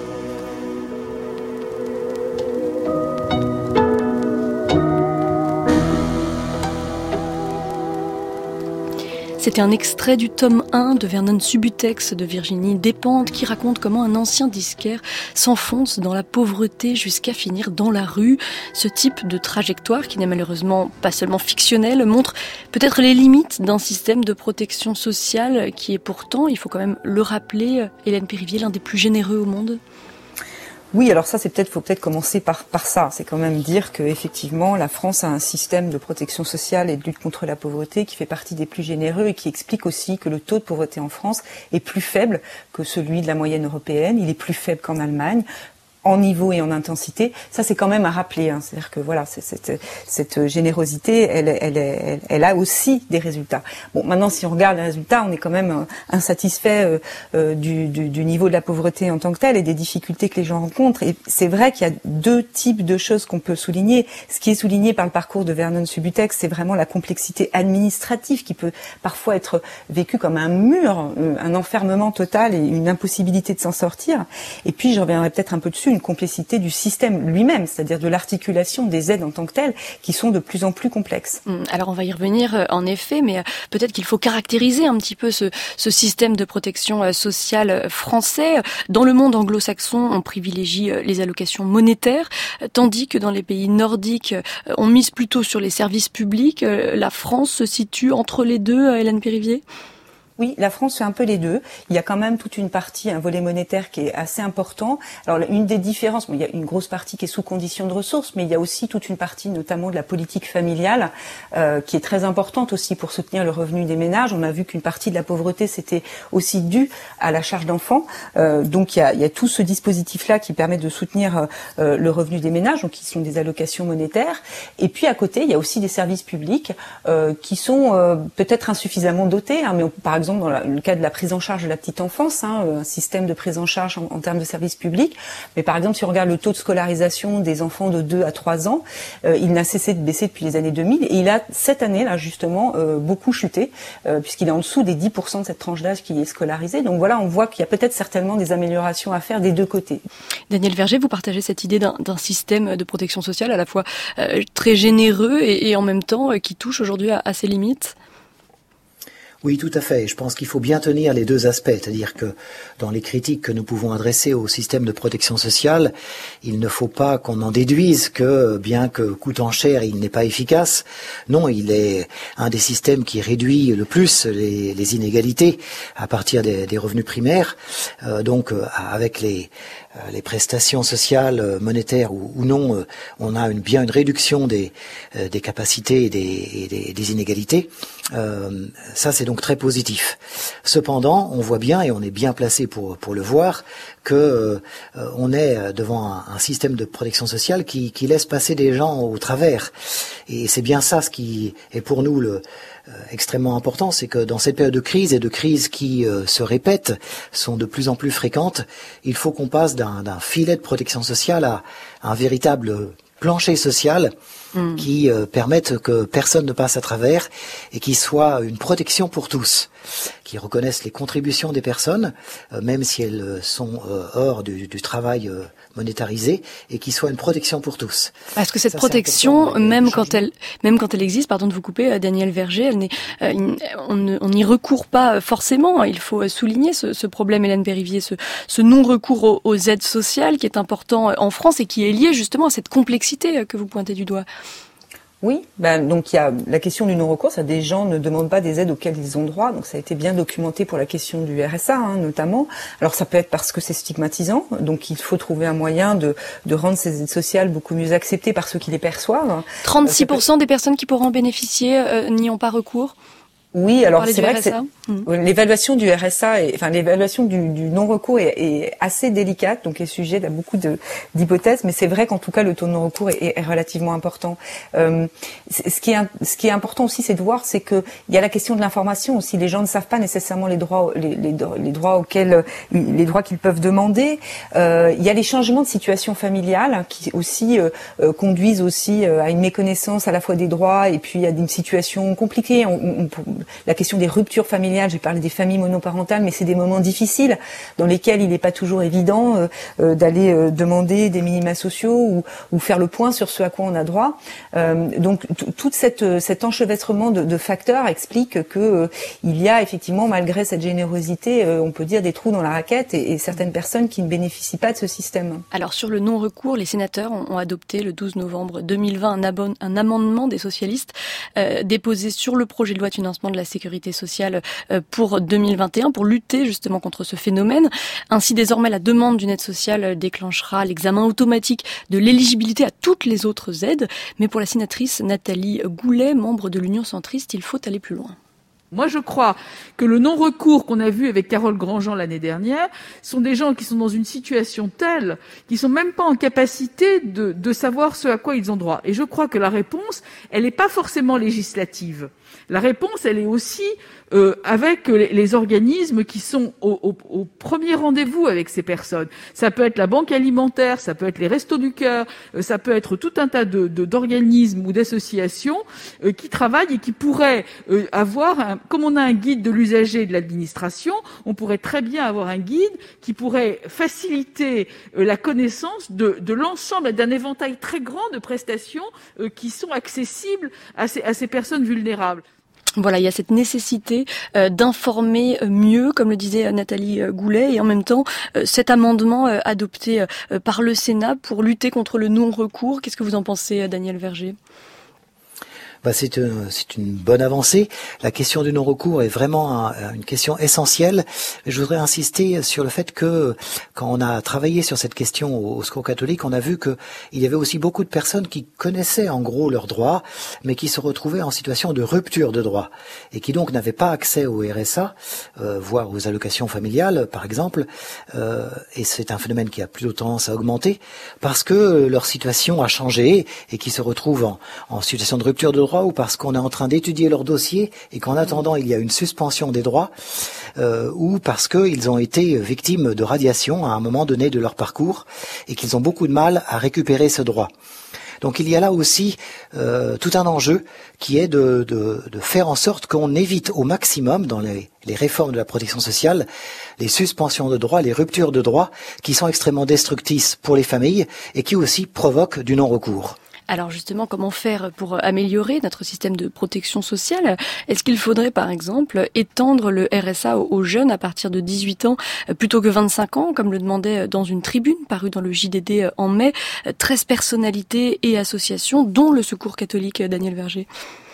C'était un extrait du tome 1 de Vernon Subutex de Virginie Despentes qui raconte comment un ancien disquaire s'enfonce dans la pauvreté jusqu'à finir dans la rue. Ce type de trajectoire, qui n'est malheureusement pas seulement fictionnel, montre peut-être les limites d'un système de protection sociale qui est pourtant, il faut quand même le rappeler, Hélène Périvier, l'un des plus généreux au monde. Oui, alors ça, faut peut-être commencer par ça. C'est quand même dire que effectivement, la France a un système de protection sociale et de lutte contre la pauvreté qui fait partie des plus généreux et qui explique aussi que le taux de pauvreté en France est plus faible que celui de la moyenne européenne. Il est plus faible qu'en Allemagne, en niveau et en intensité. Ça, c'est quand même à rappeler. C'est-à-dire que voilà, cette générosité, elle a aussi des résultats. Bon, maintenant, si on regarde les résultats, on est quand même insatisfait du niveau de la pauvreté en tant que tel et des difficultés que les gens rencontrent. Et c'est vrai qu'il y a 2 types de choses qu'on peut souligner. Ce qui est souligné par le parcours de Vernon Subutex, c'est vraiment la complexité administrative qui peut parfois être vécue comme un mur, un enfermement total et une impossibilité de s'en sortir. Et puis, je reviendrai peut-être un peu dessus, une complexité du système lui-même, c'est-à-dire de l'articulation des aides en tant que telles, qui sont de plus en plus complexes. Alors on va y revenir en effet, mais peut-être qu'il faut caractériser un petit peu ce système de protection sociale français. Dans le monde anglo-saxon, on privilégie les allocations monétaires, tandis que dans les pays nordiques, on mise plutôt sur les services publics. La France se situe entre les deux, Hélène Périvier ? Oui, la France fait un peu les deux. Il y a quand même toute une partie, un volet monétaire qui est assez important. Alors, une des différences, il y a une grosse partie qui est sous condition de ressources, mais il y a aussi toute une partie, notamment de la politique familiale, qui est très importante aussi pour soutenir le revenu des ménages. On a vu qu'une partie de la pauvreté, c'était aussi dû à la charge d'enfants. Donc, il y a tout ce dispositif-là qui permet de soutenir le revenu des ménages, donc qui sont des allocations monétaires. Et puis, à côté, il y a aussi des services publics qui sont peut-être insuffisamment dotés, mais par exemple, dans le cas de la prise en charge de la petite enfance, un système de prise en charge en termes de services publics. Mais par exemple, si on regarde le taux de scolarisation des enfants de 2 à 3 ans, il n'a cessé de baisser depuis les années 2000. Et il a, cette année, là, justement, beaucoup chuté, puisqu'il est en dessous des 10% de cette tranche d'âge qui est scolarisée. Donc voilà, on voit qu'il y a peut-être certainement des améliorations à faire des deux côtés. Daniel Verger, vous partagez cette idée d'un système de protection sociale à la fois très généreux et en même temps qui touche aujourd'hui à ses limites ? Oui, tout à fait. Je pense qu'il faut bien tenir les 2 aspects, c'est-à-dire que dans les critiques que nous pouvons adresser au système de protection sociale, il ne faut pas qu'on en déduise que, bien que coûtant cher, il n'est pas efficace. Non, il est un des systèmes qui réduit le plus les inégalités à partir des revenus primaires. Donc, avec les prestations sociales, monétaires ou non, on a bien une réduction des capacités et des inégalités. Ça, c'est donc très positif. Cependant, on voit bien, et on est bien placé pour le voir, que on est devant un système de protection sociale qui laisse passer des gens au travers. Et c'est bien ça ce qui est pour nous extrêmement important, c'est que dans cette période de crise et de crises qui se répètent, sont de plus en plus fréquentes, il faut qu'on passe d'un filet de protection sociale à un véritable plancher social qui permette que personne ne passe à travers et qui soit une protection pour tous, qui reconnaissent les contributions des personnes, même si elles sont hors du travail monétarisé, et qui soit une protection pour tous. Parce que cette protection, même quand elle existe, pardon de vous couper, Daniel Verger, on n'y recourt pas forcément. Il faut souligner ce problème, Hélène Périvier, ce non-recours aux aides sociales qui est important en France et qui est lié justement à cette complexité que vous pointez du doigt. Oui, donc il y a la question du non-recours, ça, des gens ne demandent pas des aides auxquelles ils ont droit, donc ça a été bien documenté pour la question du RSA, notamment. Alors ça peut être parce que c'est stigmatisant, donc il faut trouver un moyen de rendre ces aides sociales beaucoup mieux acceptées par ceux qui les perçoivent. 36% des personnes qui pourront en bénéficier n'y ont pas recours. Oui, alors c'est vrai que l'évaluation du RSA, l'évaluation du non-recours est assez délicate, donc est sujet à beaucoup d'hypothèses, mais c'est vrai qu'en tout cas le taux de non-recours est relativement important. Ce qui est important aussi, c'est de voir, c'est que il y a la question de l'information aussi. Les gens ne savent pas nécessairement les droits qu'ils peuvent demander. Il y a les changements de situation familiale qui aussi conduisent aussi à une méconnaissance à la fois des droits et puis à une situation compliquée. La question des ruptures familiales, j'ai parlé des familles monoparentales, mais c'est des moments difficiles dans lesquels il n'est pas toujours évident d'aller demander des minima sociaux ou faire le point sur ce à quoi on a droit. Donc tout cet enchevêtrement de facteurs explique que il y a effectivement, malgré cette générosité, on peut dire des trous dans la raquette et certaines personnes qui ne bénéficient pas de ce système. Alors sur le non-recours, les sénateurs ont adopté le 12 novembre 2020 un amendement des socialistes déposé sur le projet de loi de financement de la sécurité sociale pour 2021 pour lutter justement contre ce phénomène. Ainsi, désormais, la demande d'une aide sociale déclenchera l'examen automatique de l'éligibilité à toutes les autres aides. Mais pour la sénatrice Nathalie Goulet, membre de l'Union centriste, il faut aller plus loin. Moi, je crois que le non-recours qu'on a vu avec Carole Grandjean l'année dernière sont des gens qui sont dans une situation telle qu'ils sont même pas en capacité de savoir ce à quoi ils ont droit. Et je crois que la réponse, elle n'est pas forcément législative. La réponse, elle est aussi avec les organismes qui sont au premier rendez-vous avec ces personnes. Ça peut être la banque alimentaire, ça peut être les Restos du Cœur, ça peut être tout un tas d'organismes ou d'associations qui travaillent et qui pourraient avoir, comme on a un guide de l'usager et de l'administration, on pourrait très bien avoir un guide qui pourrait faciliter la connaissance de l'ensemble, d'un éventail très grand de prestations qui sont accessibles à ces personnes vulnérables. Voilà, il y a cette nécessité d'informer mieux, comme le disait Nathalie Goulet, et en même temps cet amendement adopté par le Sénat pour lutter contre le non-recours. Qu'est-ce que vous en pensez, Daniel Verger ? C'est une bonne avancée. La question du non-recours est vraiment une question essentielle. Je voudrais insister sur le fait que quand on a travaillé sur cette question au Secours catholique, on a vu que il y avait aussi beaucoup de personnes qui connaissaient en gros leurs droits, mais qui se retrouvaient en situation de rupture de droits et qui donc n'avaient pas accès au RSA, voire aux allocations familiales, par exemple. Et c'est un phénomène qui a plutôt tendance à augmenter parce que leur situation a changé et qui se retrouvent en situation de rupture de droits ou parce qu'on est en train d'étudier leur dossier et qu'en attendant il y a une suspension des droits ou parce qu'ils ont été victimes de radiation à un moment donné de leur parcours et qu'ils ont beaucoup de mal à récupérer ce droit. Donc il y a là aussi tout un enjeu qui est de faire en sorte qu'on évite au maximum dans les réformes de la protection sociale les suspensions de droits, les ruptures de droits qui sont extrêmement destructrices pour les familles et qui aussi provoquent du non-recours. Alors justement, comment faire pour améliorer notre système de protection sociale ? Est-ce qu'il faudrait par exemple étendre le RSA aux jeunes à partir de 18 ans plutôt que 25 ans, comme le demandait dans une tribune parue dans le JDD en mai 13 personnalités et associations, dont le Secours catholique, Daniel Verger ?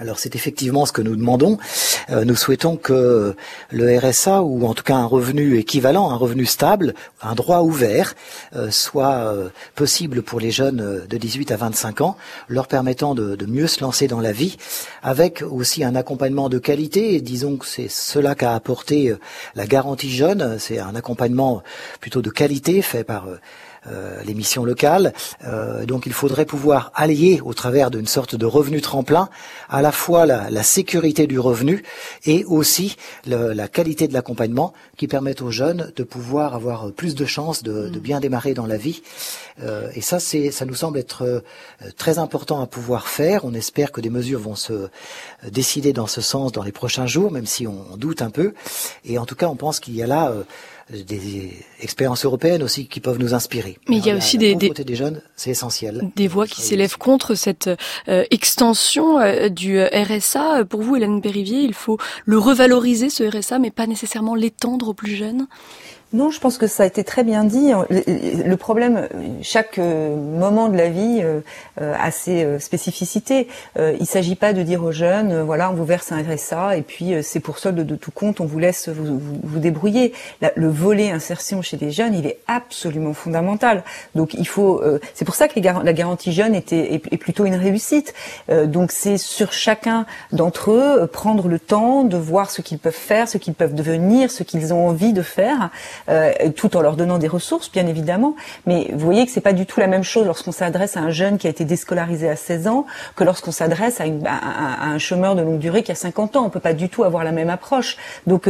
Alors c'est effectivement ce que nous demandons. Nous souhaitons que le RSA, ou en tout cas un revenu équivalent, un revenu stable, un droit ouvert, soit possible pour les jeunes de 18 à 25 ans, leur permettant de mieux se lancer dans la vie, avec aussi un accompagnement de qualité. Et disons que c'est cela qu'a apporté la garantie jeune. C'est un accompagnement plutôt de qualité fait par les missions locales. Donc il faudrait pouvoir allier au travers d'une sorte de revenu tremplin à la fois la sécurité du revenu et aussi la qualité de l'accompagnement qui permettent aux jeunes de pouvoir avoir plus de chances de bien démarrer dans la vie. Et ça nous semble être très important à pouvoir faire. On espère que des mesures vont se décider dans ce sens dans les prochains jours, même si on doute un peu. Et en tout cas, on pense qu'il y a là des expériences européennes aussi qui peuvent nous inspirer. Mais il y a aussi la pauvreté des jeunes, c'est essentiel. Des voix qui s'élèvent contre cette extension du RSA. Pour vous, Hélène Périvier, il faut le revaloriser, ce RSA, mais pas nécessairement l'étendre aux plus jeunes ? Non, je pense que ça a été très bien dit. Le problème, chaque moment de la vie a ses spécificités. Il s'agit pas de dire aux jeunes, voilà, on vous verse un RSA et puis c'est pour solde de tout compte, on vous laisse vous débrouiller. Le volet insertion chez les jeunes, il est absolument fondamental. Donc il faut, c'est pour ça que la garantie jeune est plutôt une réussite. Donc c'est sur chacun d'entre eux prendre le temps de voir ce qu'ils peuvent faire, ce qu'ils peuvent devenir, ce qu'ils ont envie de faire. Tout en leur donnant des ressources, bien évidemment. Mais vous voyez que c'est pas du tout la même chose lorsqu'on s'adresse à un jeune qui a été déscolarisé à 16 ans que lorsqu'on s'adresse à un chômeur de longue durée qui a 50 ans. On peut pas du tout avoir la même approche. Donc,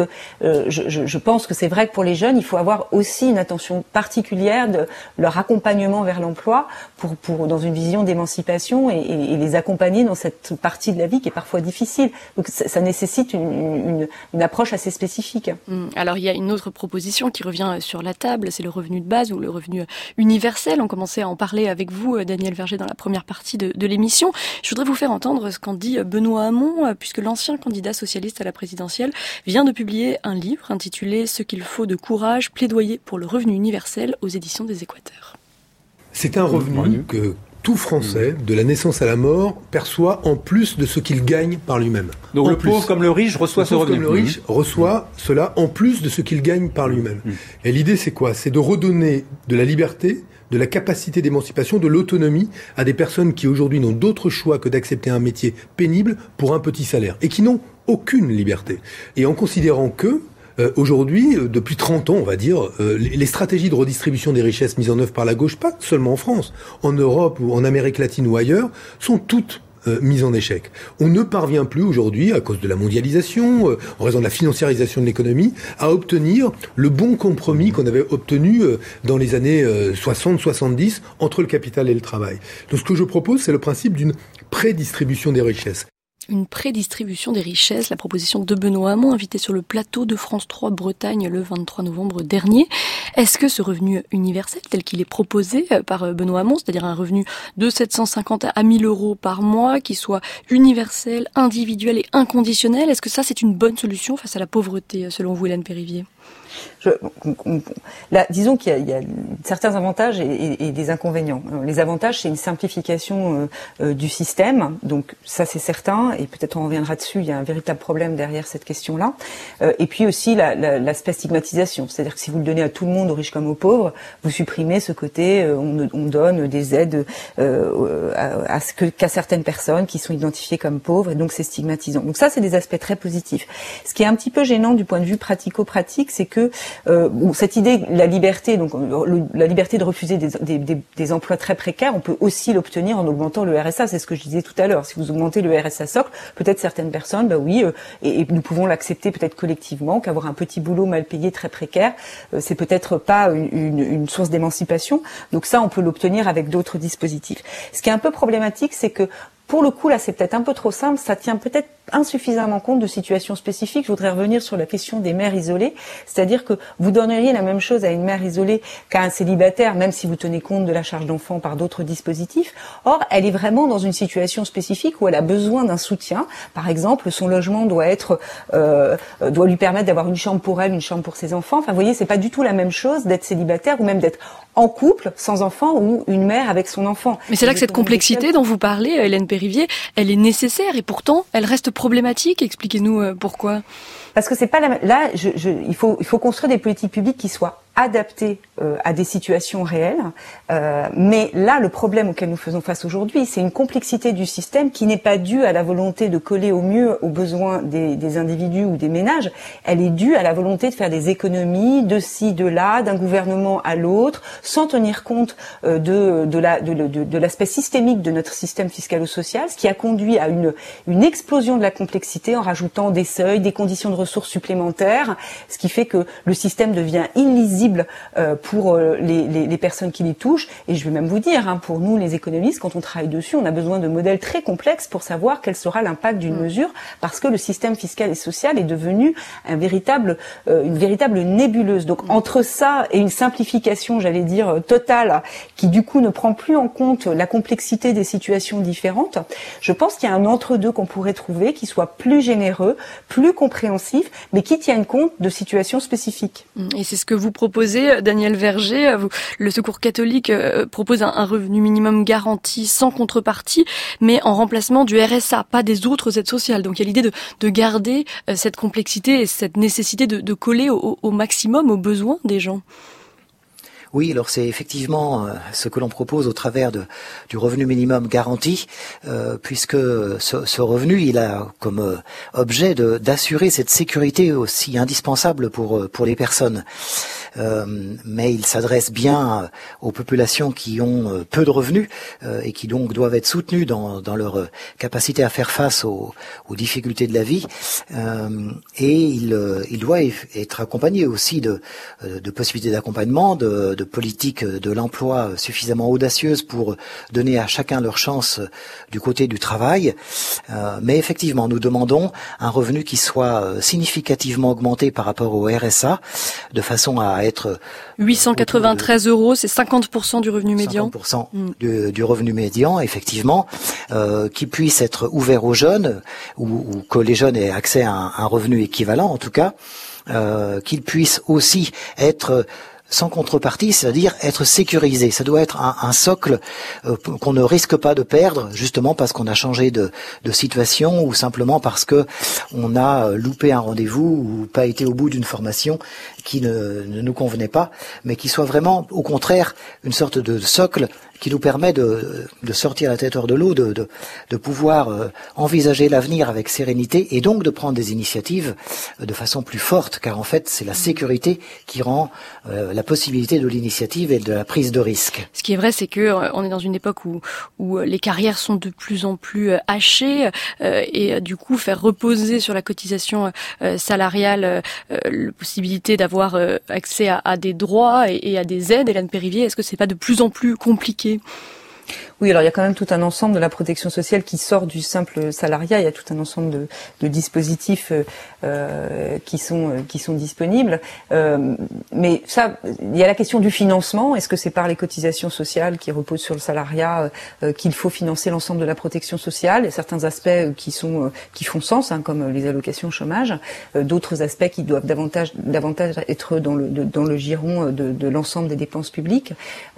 je pense que c'est vrai que pour les jeunes, il faut avoir aussi une attention particulière de leur accompagnement vers l'emploi pour dans une vision d'émancipation et les accompagner dans cette partie de la vie qui est parfois difficile. Donc, ça nécessite une approche assez spécifique. Alors, il y a une autre proposition qui revient sur la table, c'est le revenu de base ou le revenu universel. On commençait à en parler avec vous, Daniel Verger, dans la première partie de l'émission. Je voudrais vous faire entendre ce qu'en dit Benoît Hamon, puisque l'ancien candidat socialiste à la présidentielle vient de publier un livre intitulé « Ce qu'il faut de courage, plaidoyer pour le revenu universel » aux éditions des Équateurs. C'est un revenu que tout Français, de la naissance à la mort, perçoit en plus de ce qu'il gagne par lui-même. Donc le pauvre comme le riche reçoit ce revenu. Le pauvre comme le riche reçoit cela en plus de ce qu'il gagne par lui-même. Et l'idée, c'est quoi ? C'est de redonner de la liberté, de la capacité d'émancipation, de l'autonomie à des personnes qui aujourd'hui n'ont d'autre choix que d'accepter un métier pénible pour un petit salaire et qui n'ont aucune liberté. Et en considérant que aujourd'hui, depuis 30 ans, on va dire, les stratégies de redistribution des richesses mises en œuvre par la gauche, pas seulement en France, en Europe ou en Amérique latine ou ailleurs, sont toutes mises en échec. On ne parvient plus aujourd'hui, à cause de la mondialisation, en raison de la financiarisation de l'économie, à obtenir le bon compromis qu'on avait obtenu dans les années 60-70 entre le capital et le travail. Donc ce que je propose, c'est le principe d'une prédistribution des richesses. Une prédistribution des richesses, la proposition de Benoît Hamon, invité sur le plateau de France 3 Bretagne le 23 novembre dernier. Est-ce que ce revenu universel, tel qu'il est proposé par Benoît Hamon, c'est-à-dire un revenu de 750 à 1000 euros par mois, qui soit universel, individuel et inconditionnel, est-ce que ça c'est une bonne solution face à la pauvreté, selon vous, Hélène Périvier ? Là, disons qu'il y a certains avantages et des inconvénients. Les avantages, c'est une simplification du système, donc ça c'est certain, et peut-être on reviendra dessus, il y a un véritable problème derrière cette question-là. Et puis aussi l'aspect stigmatisation, c'est-à-dire que si vous le donnez à tout le monde, aux riches comme aux pauvres, vous supprimez ce côté, on donne des aides qu'à certaines personnes qui sont identifiées comme pauvres, et donc c'est stigmatisant. Donc ça, c'est des aspects très positifs. Ce qui est un petit peu gênant du point de vue pratico-pratique, c'est que cette idée, la liberté, donc la liberté de refuser des emplois très précaires, on peut aussi l'obtenir en augmentant le RSA. C'est ce que je disais tout à l'heure. Si vous augmentez le RSA socle, peut-être certaines personnes, et nous pouvons l'accepter peut-être collectivement, qu'avoir un petit boulot mal payé très précaire, c'est peut-être pas une source d'émancipation. Donc ça, on peut l'obtenir avec d'autres dispositifs. Ce qui est un peu problématique, c'est que pour le coup, là, c'est peut-être un peu trop simple. Ça tient peut-être insuffisamment compte de situations spécifiques. Je voudrais revenir sur la question des mères isolées. C'est-à-dire que vous donneriez la même chose à une mère isolée qu'à un célibataire, même si vous tenez compte de la charge d'enfant par d'autres dispositifs. Or, elle est vraiment dans une situation spécifique où elle a besoin d'un soutien. Par exemple, son logement doit lui permettre d'avoir une chambre pour elle, une chambre pour ses enfants. Enfin, vous voyez, c'est pas du tout la même chose d'être célibataire ou même d'être en couple, sans enfant, ou une mère avec son enfant. Mais c'est là que cette complexité dont vous parlez, Hélène Périvier, Périvier, elle est nécessaire et pourtant elle reste problématique. Expliquez-nous pourquoi. Parce que c'est pas il faut construire des politiques publiques qui soient adaptées à des situations réelles. Mais là, le problème auquel nous faisons face aujourd'hui, c'est une complexité du système qui n'est pas due à la volonté de coller au mieux aux besoins des individus ou des ménages. Elle est due à la volonté de faire des économies de ci, de là, d'un gouvernement à l'autre, sans tenir compte de l'aspect systémique de notre système fiscalo-social, ce qui a conduit à une explosion de la complexité en rajoutant des seuils, des conditions de ressources supplémentaires, ce qui fait que le système devient illisible pour les personnes qui l'y touchent. Et je vais même vous dire, pour nous les économistes, quand on travaille dessus, on a besoin de modèles très complexes pour savoir quel sera l'impact d'une mesure, parce que le système fiscal et social est devenu une véritable nébuleuse. Donc entre ça et une simplification, j'allais dire, totale, qui du coup ne prend plus en compte la complexité des situations différentes, je pense qu'il y a un entre-deux qu'on pourrait trouver qui soit plus généreux, plus compréhensif, mais qui tienne compte de situations spécifiques. Et c'est ce que vous proposez, Daniel Verger. Le Secours catholique propose un revenu minimum garanti sans contrepartie, mais en remplacement du RSA, pas des autres aides sociales. Donc il y a l'idée de garder cette complexité et cette nécessité de coller au maximum aux besoins des gens. Oui, alors c'est effectivement ce que l'on propose au travers du revenu minimum garanti, puisque ce revenu, il a comme objet d'assurer cette sécurité aussi indispensable pour les personnes. Mais il s'adresse bien aux populations qui ont peu de revenus et qui donc doivent être soutenues dans leur capacité à faire face aux difficultés de la vie. Et il doit être accompagné aussi de possibilités d'accompagnement, de politiques de l'emploi suffisamment audacieuses pour donner à chacun leur chance du côté du travail. Mais effectivement, nous demandons un revenu qui soit significativement augmenté par rapport au RSA, de façon à être 893 €, c'est 50% du revenu médian. 50% du revenu médian, effectivement, qui puisse être ouvert aux jeunes, ou que les jeunes aient accès à un revenu équivalent, en tout cas, qu'ils puissent aussi être sans contrepartie, c'est-à-dire être sécurisé. Ça doit être un socle qu'on ne risque pas de perdre, justement parce qu'on a changé de situation, ou simplement parce que on a loupé un rendez-vous ou pas été au bout d'une formation qui ne nous convenait pas, mais qui soit vraiment, au contraire, une sorte de socle qui nous permet de sortir la tête hors de l'eau, de pouvoir envisager l'avenir avec sérénité, et donc de prendre des initiatives de façon plus forte, car en fait c'est la sécurité qui rend la possibilité de l'initiative et de la prise de risque. Ce qui est vrai, c'est que on est dans une époque où les carrières sont de plus en plus hachées, et du coup faire reposer sur la cotisation salariale la possibilité d'avoir accès à des droits et à des aides. Hélène Périvier, est-ce que c'est pas de plus en plus compliqué ? Oui, alors il y a quand même tout un ensemble de la protection sociale qui sort du simple salariat. Il y a tout un ensemble de dispositifs qui sont disponibles. Mais ça, il y a la question du financement. Est-ce que c'est par les cotisations sociales qui reposent sur le salariat qu'il faut financer l'ensemble de la protection sociale ? Il y a certains aspects qui font sens, comme les allocations chômage. D'autres aspects qui doivent davantage être dans le giron de l'ensemble des dépenses publiques.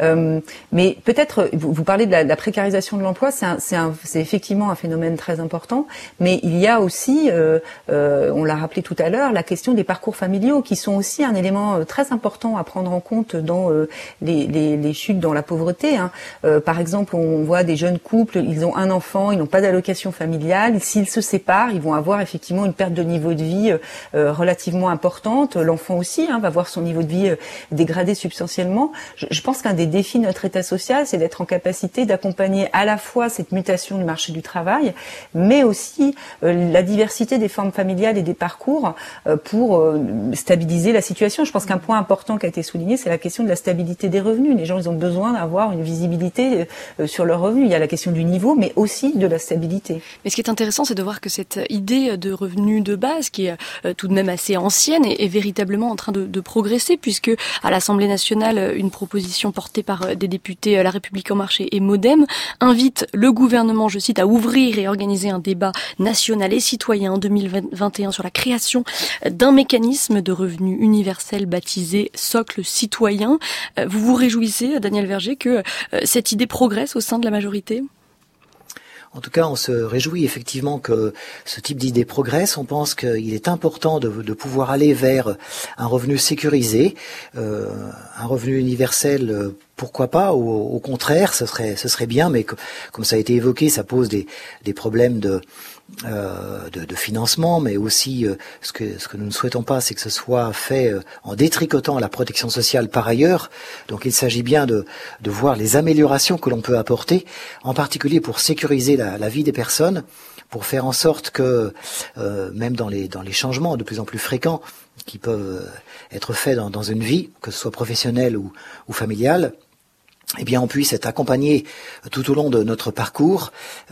Mais peut-être vous parlez de la précarisation de l'emploi, c'est effectivement un phénomène très important, mais il y a aussi, on l'a rappelé tout à l'heure, la question des parcours familiaux qui sont aussi un élément très important à prendre en compte dans les chutes dans la pauvreté. Par exemple, on voit des jeunes couples, ils ont un enfant, ils n'ont pas d'allocation familiale, s'ils se séparent, ils vont avoir effectivement une perte de niveau de vie relativement importante. L'enfant aussi va voir son niveau de vie dégradé substantiellement. Je pense qu'un des défis de notre État social, c'est d'être en capacité d'accompagner à la fois cette mutation du marché du travail, mais aussi la diversité des formes familiales et des parcours pour stabiliser la situation. Je pense qu'un point important qui a été souligné, c'est la question de la stabilité des revenus. Les gens, ils ont besoin d'avoir une visibilité sur leurs revenus. Il y a la question du niveau, mais aussi de la stabilité. Mais ce qui est intéressant, c'est de voir que cette idée de revenu de base, qui est tout de même assez ancienne, est véritablement en train de progresser, puisque à l'Assemblée nationale, une proposition portée par des députés La République en Marche et MoDem invite le gouvernement, je cite, à ouvrir et organiser un débat national et citoyen en 2021 sur la création d'un mécanisme de revenu universel baptisé socle citoyen. Vous vous réjouissez, Daniel Verger, que cette idée progresse au sein de la majorité ? En tout cas, on se réjouit effectivement que ce type d'idée progresse. On pense qu'il est important de pouvoir aller vers un revenu sécurisé, un revenu universel. Pourquoi pas? Au contraire, ce serait bien, mais comme ça a été évoqué, ça pose des problèmes de financement, mais aussi ce que nous ne souhaitons pas, c'est que ce soit fait en détricotant la protection sociale par ailleurs. Donc il s'agit bien de voir les améliorations que l'on peut apporter, en particulier pour sécuriser la vie des personnes, pour faire en sorte que même dans les changements de plus en plus fréquents qui peuvent être faits dans une vie, que ce soit professionnelle ou familiale, eh bien, on puisse être accompagné tout au long de notre parcours,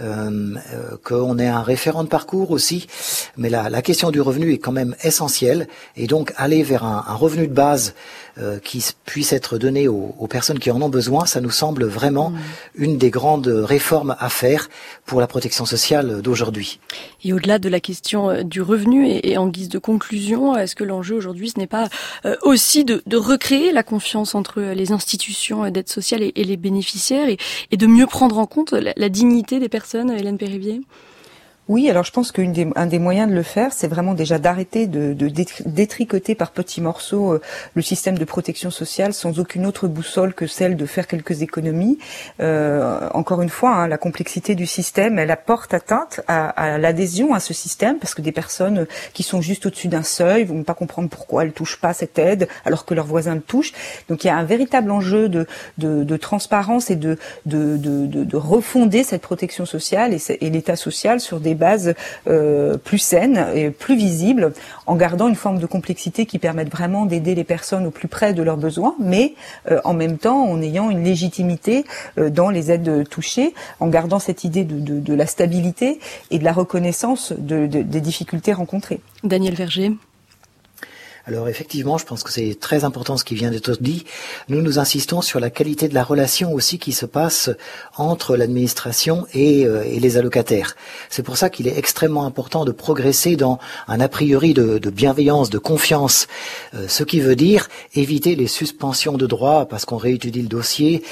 qu'on ait un référent de parcours aussi. Mais la question du revenu est quand même essentielle, et donc aller vers un revenu de base qui puisse être donné aux personnes qui en ont besoin, ça nous semble vraiment une des grandes réformes à faire pour la protection sociale d'aujourd'hui. Et au-delà de la question du revenu, et en guise de conclusion, est-ce que l'enjeu aujourd'hui, ce n'est pas aussi de recréer la confiance entre les institutions d'aide sociale et les bénéficiaires, et de mieux prendre en compte la dignité des personnes, Hélène Périvier? Oui, alors je pense qu'un des moyens de le faire, c'est vraiment déjà d'arrêter de détricoter par petits morceaux le système de protection sociale sans aucune autre boussole que celle de faire quelques économies. Encore une fois, la complexité du système, elle apporte atteinte à l'adhésion à ce système, parce que des personnes qui sont juste au-dessus d'un seuil vont pas comprendre pourquoi elles touchent pas cette aide alors que leurs voisins le touchent. Donc il y a un véritable enjeu de transparence et de refonder cette protection sociale et l'État social sur des bases plus saines et plus visibles, en gardant une forme de complexité qui permette vraiment d'aider les personnes au plus près de leurs besoins, mais en même temps en ayant une légitimité dans les aides touchées, en gardant cette idée de la stabilité et de la reconnaissance des difficultés rencontrées. Daniel Verger. Alors effectivement, je pense que c'est très important ce qui vient d'être dit. Nous insistons sur la qualité de la relation aussi qui se passe entre l'administration et les allocataires. C'est pour ça qu'il est extrêmement important de progresser dans un a priori de bienveillance, de confiance. Ce qui veut dire éviter les suspensions de droits parce qu'on réétudie le dossier,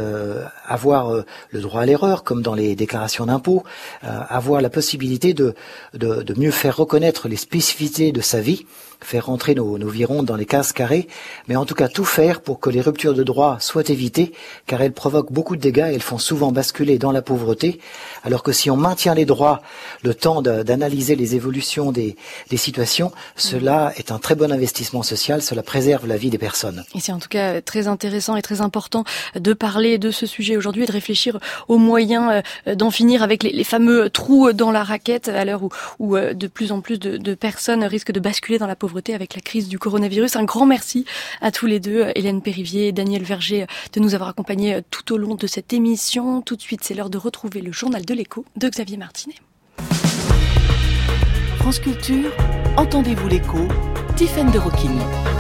avoir le droit à l'erreur comme dans les déclarations d'impôts, avoir la possibilité de mieux faire reconnaître les spécificités de sa vie, faire rentrer nos virons dans les cases carrées, mais en tout cas tout faire pour que les ruptures de droit soient évitées, car elles provoquent beaucoup de dégâts et elles font souvent basculer dans la pauvreté, alors que si on maintient les droits, le temps d'analyser les évolutions des situations, cela est un très bon investissement social, cela préserve la vie des personnes. Et c'est en tout cas très intéressant et très important de parler de ce sujet aujourd'hui et de réfléchir aux moyens d'en finir avec les fameux trous dans la raquette à l'heure où de plus en plus de personnes risquent de basculer dans la pauvreté avec la crise du coronavirus. Un grand merci à tous les deux, Hélène Périvier et Daniel Verger, de nous avoir accompagnés tout au long de cette émission. Tout de suite, c'est l'heure de retrouver le journal de l'écho de Xavier Martinet. France Culture, entendez-vous l'écho, Tiffaine de Rocchigny.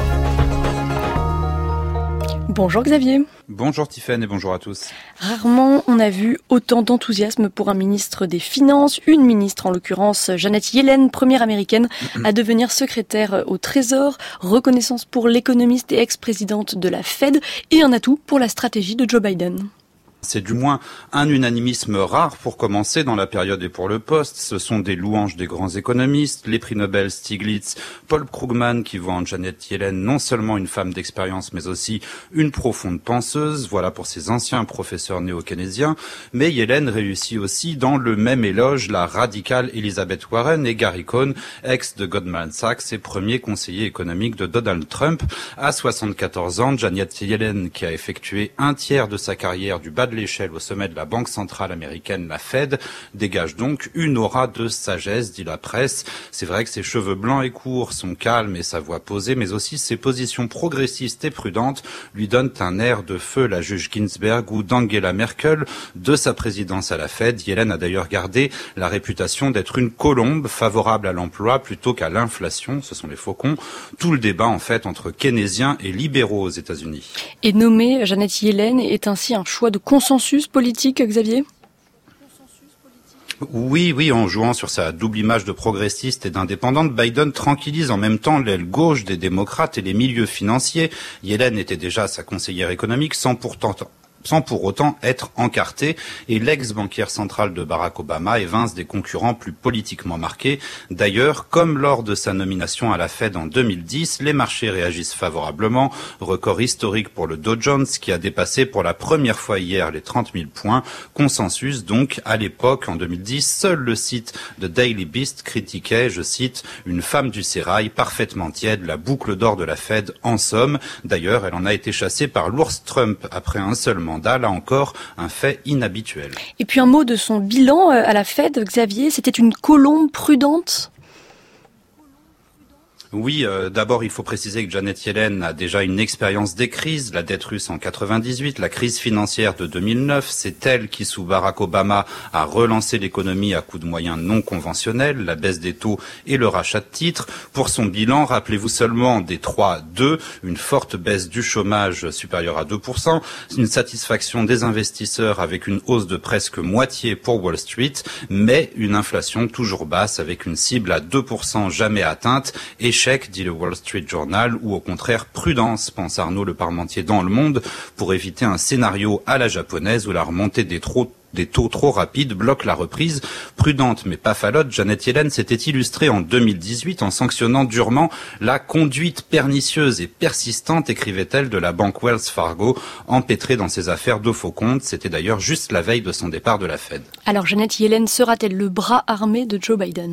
Bonjour Xavier. Bonjour Tiffaine et bonjour à tous. Rarement on a vu autant d'enthousiasme pour un ministre des Finances, une ministre en l'occurrence Janet Yellen, première américaine à devenir secrétaire au Trésor, reconnaissance pour l'économiste et ex-présidente de la Fed et un atout pour la stratégie de Joe Biden. C'est du moins un unanimisme rare pour commencer dans la période et pour le poste. Ce sont des louanges des grands économistes, les prix Nobel Stiglitz, Paul Krugman qui voit en Janet Yellen non seulement une femme d'expérience mais aussi une profonde penseuse. Voilà pour ses anciens professeurs néo-keynésiens. Mais Yellen réussit aussi dans le même éloge la radicale Elizabeth Warren et Gary Cohn, ex de Goldman Sachs et premier conseiller économique de Donald Trump. À 74 ans, Janet Yellen, qui a effectué un tiers de sa carrière du bas de l'échelle au sommet de la Banque centrale américaine, la Fed, dégage donc une aura de sagesse, dit la presse. C'est vrai que ses cheveux blancs et courts sont calmes et sa voix posée, mais aussi ses positions progressistes et prudentes lui donnent un air de feu. La juge Ginsberg ou d'Angela Merkel, de sa présidence à la Fed, Yellen a d'ailleurs gardé la réputation d'être une colombe favorable à l'emploi plutôt qu'à l'inflation, ce sont les faucons. Tout le débat en fait entre keynésiens et libéraux aux États-Unis. Et nommer Janet Yellen est ainsi un choix de consensus politique, Xavier ? Oui, en jouant sur sa double image de progressiste et d'indépendante, Biden tranquillise en même temps l'aile gauche des démocrates et les milieux financiers. Yellen était déjà sa conseillère économique sans pourtant sans pour autant être encarté, et l'ex-banquière centrale de Barack Obama évince des concurrents plus politiquement marqués. D'ailleurs, comme lors de sa nomination à la Fed en 2010, les marchés réagissent favorablement. Record historique pour le Dow Jones qui a dépassé pour la première fois hier les 30 000 points. Consensus donc, à l'époque, en 2010, seul le site de Daily Beast critiquait, je cite, « une femme du sérail parfaitement tiède, la boucle d'or de la Fed en somme ». D'ailleurs, elle en a été chassée par l'ours Trump après un seul mandat, là encore, un fait inhabituel. Et puis un mot de son bilan à la Fed, Xavier, c'était une colombe prudente ? Oui, d'abord il faut préciser que Janet Yellen a déjà une expérience des crises, la dette russe en 98, la crise financière de 2009, c'est elle qui sous Barack Obama a relancé l'économie à coups de moyens non conventionnels, la baisse des taux et le rachat de titres. Pour son bilan, rappelez-vous seulement des 3-2, une forte baisse du chômage supérieure à 2%, une satisfaction des investisseurs avec une hausse de presque moitié pour Wall Street, mais une inflation toujours basse avec une cible à 2% jamais atteinte. Échec, dit le Wall Street Journal, ou au contraire prudence, pense Arnaud Le Parmentier dans Le Monde, pour éviter un scénario à la japonaise où la remontée des taux trop rapides bloque la reprise. Prudente mais pas falote, Janet Yellen s'était illustrée en 2018 en sanctionnant durement la conduite pernicieuse et persistante, écrivait-elle, de la banque Wells Fargo, empêtrée dans ses affaires de faux comptes. C'était d'ailleurs juste la veille de son départ de la Fed. Alors Janet Yellen sera-t-elle le bras armé de Joe Biden ?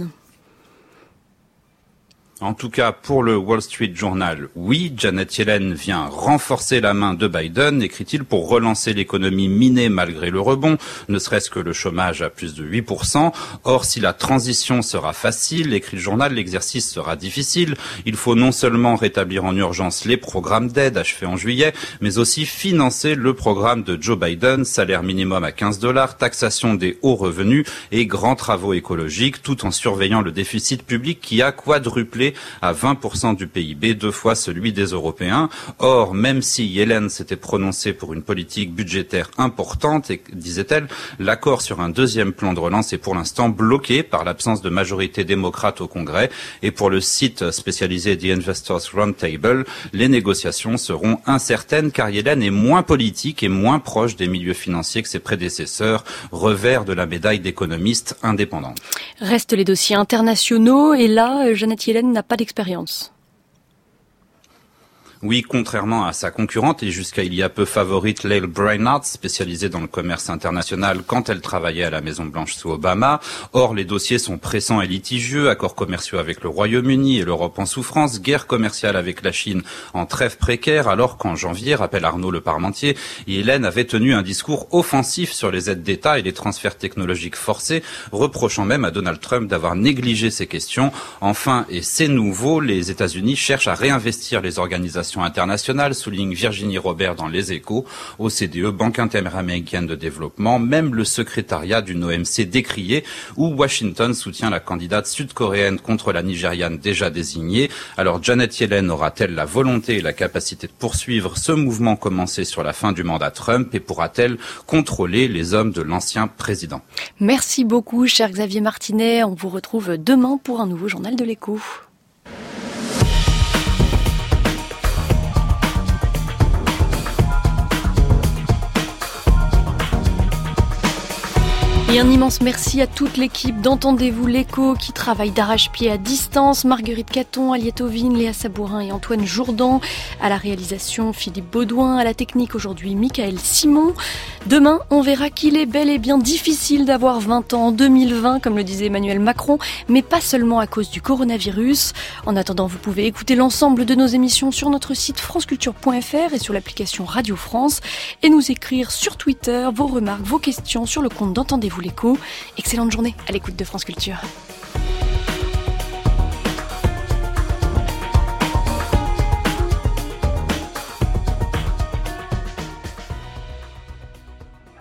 En tout cas, pour le Wall Street Journal, oui, Janet Yellen vient renforcer la main de Biden, écrit-il, pour relancer l'économie minée malgré le rebond, ne serait-ce que le chômage à plus de 8%. Or, si la transition sera facile, écrit le journal, l'exercice sera difficile. Il faut non seulement rétablir en urgence les programmes d'aide achevés en juillet, mais aussi financer le programme de Joe Biden, salaire minimum à $15, taxation des hauts revenus et grands travaux écologiques, tout en surveillant le déficit public qui a quadruplé à 20% du PIB, 2 fois celui des Européens. Or, même si Yellen s'était prononcée pour une politique budgétaire importante, et, disait-elle, l'accord sur un deuxième plan de relance est pour l'instant bloqué par l'absence de majorité démocrate au Congrès. Et pour le site spécialisé The Investors Roundtable, les négociations seront incertaines car Yellen est moins politique et moins proche des milieux financiers que ses prédécesseurs, revers de la médaille d'économiste indépendante. Restent les dossiers internationaux et là, Janet Yellen n'a pas d'expérience. Oui, contrairement à sa concurrente et jusqu'à il y a peu favorite Lael Brainard, spécialisée dans le commerce international quand elle travaillait à la Maison-Blanche sous Obama. Or, les dossiers sont pressants et litigieux, accords commerciaux avec le Royaume-Uni et l'Europe en souffrance, guerre commerciale avec la Chine en trêve précaire, alors qu'en janvier, rappelle Arnaud Le Parmentier, Yellen avait tenu un discours offensif sur les aides d'État et les transferts technologiques forcés, reprochant même à Donald Trump d'avoir négligé ces questions. Enfin, et c'est nouveau, les États-Unis cherchent à réinvestir les organisations internationales, souligne Virginie Robert dans Les Échos. OCDE, Banque interaméricaine de développement, même le secrétariat d'une OMC décrié, où Washington soutient la candidate sud-coréenne contre la Nigériane déjà désignée. Alors Janet Yellen aura-t-elle la volonté et la capacité de poursuivre ce mouvement commencé sur la fin du mandat Trump et pourra-t-elle contrôler les hommes de l'ancien président ? Merci beaucoup, cher Xavier Martinet. On vous retrouve demain pour un nouveau journal de l'Écho. Et un immense merci à toute l'équipe d'Entendez-vous l'Écho qui travaille d'arrache-pied à distance. Marguerite Caton, Aliette Ovine, Léa Sabourin et Antoine Jourdan. À la réalisation, Philippe Baudouin. À la technique aujourd'hui, Michael Simon. Demain, on verra qu'il est bel et bien difficile d'avoir 20 ans en 2020, comme le disait Emmanuel Macron, mais pas seulement à cause du coronavirus. En attendant, vous pouvez écouter l'ensemble de nos émissions sur notre site franceculture.fr et sur l'application Radio France et nous écrire sur Twitter vos remarques, vos questions sur le compte d'Entendez-vous l'Écho. Excellente journée à l'écoute de France Culture.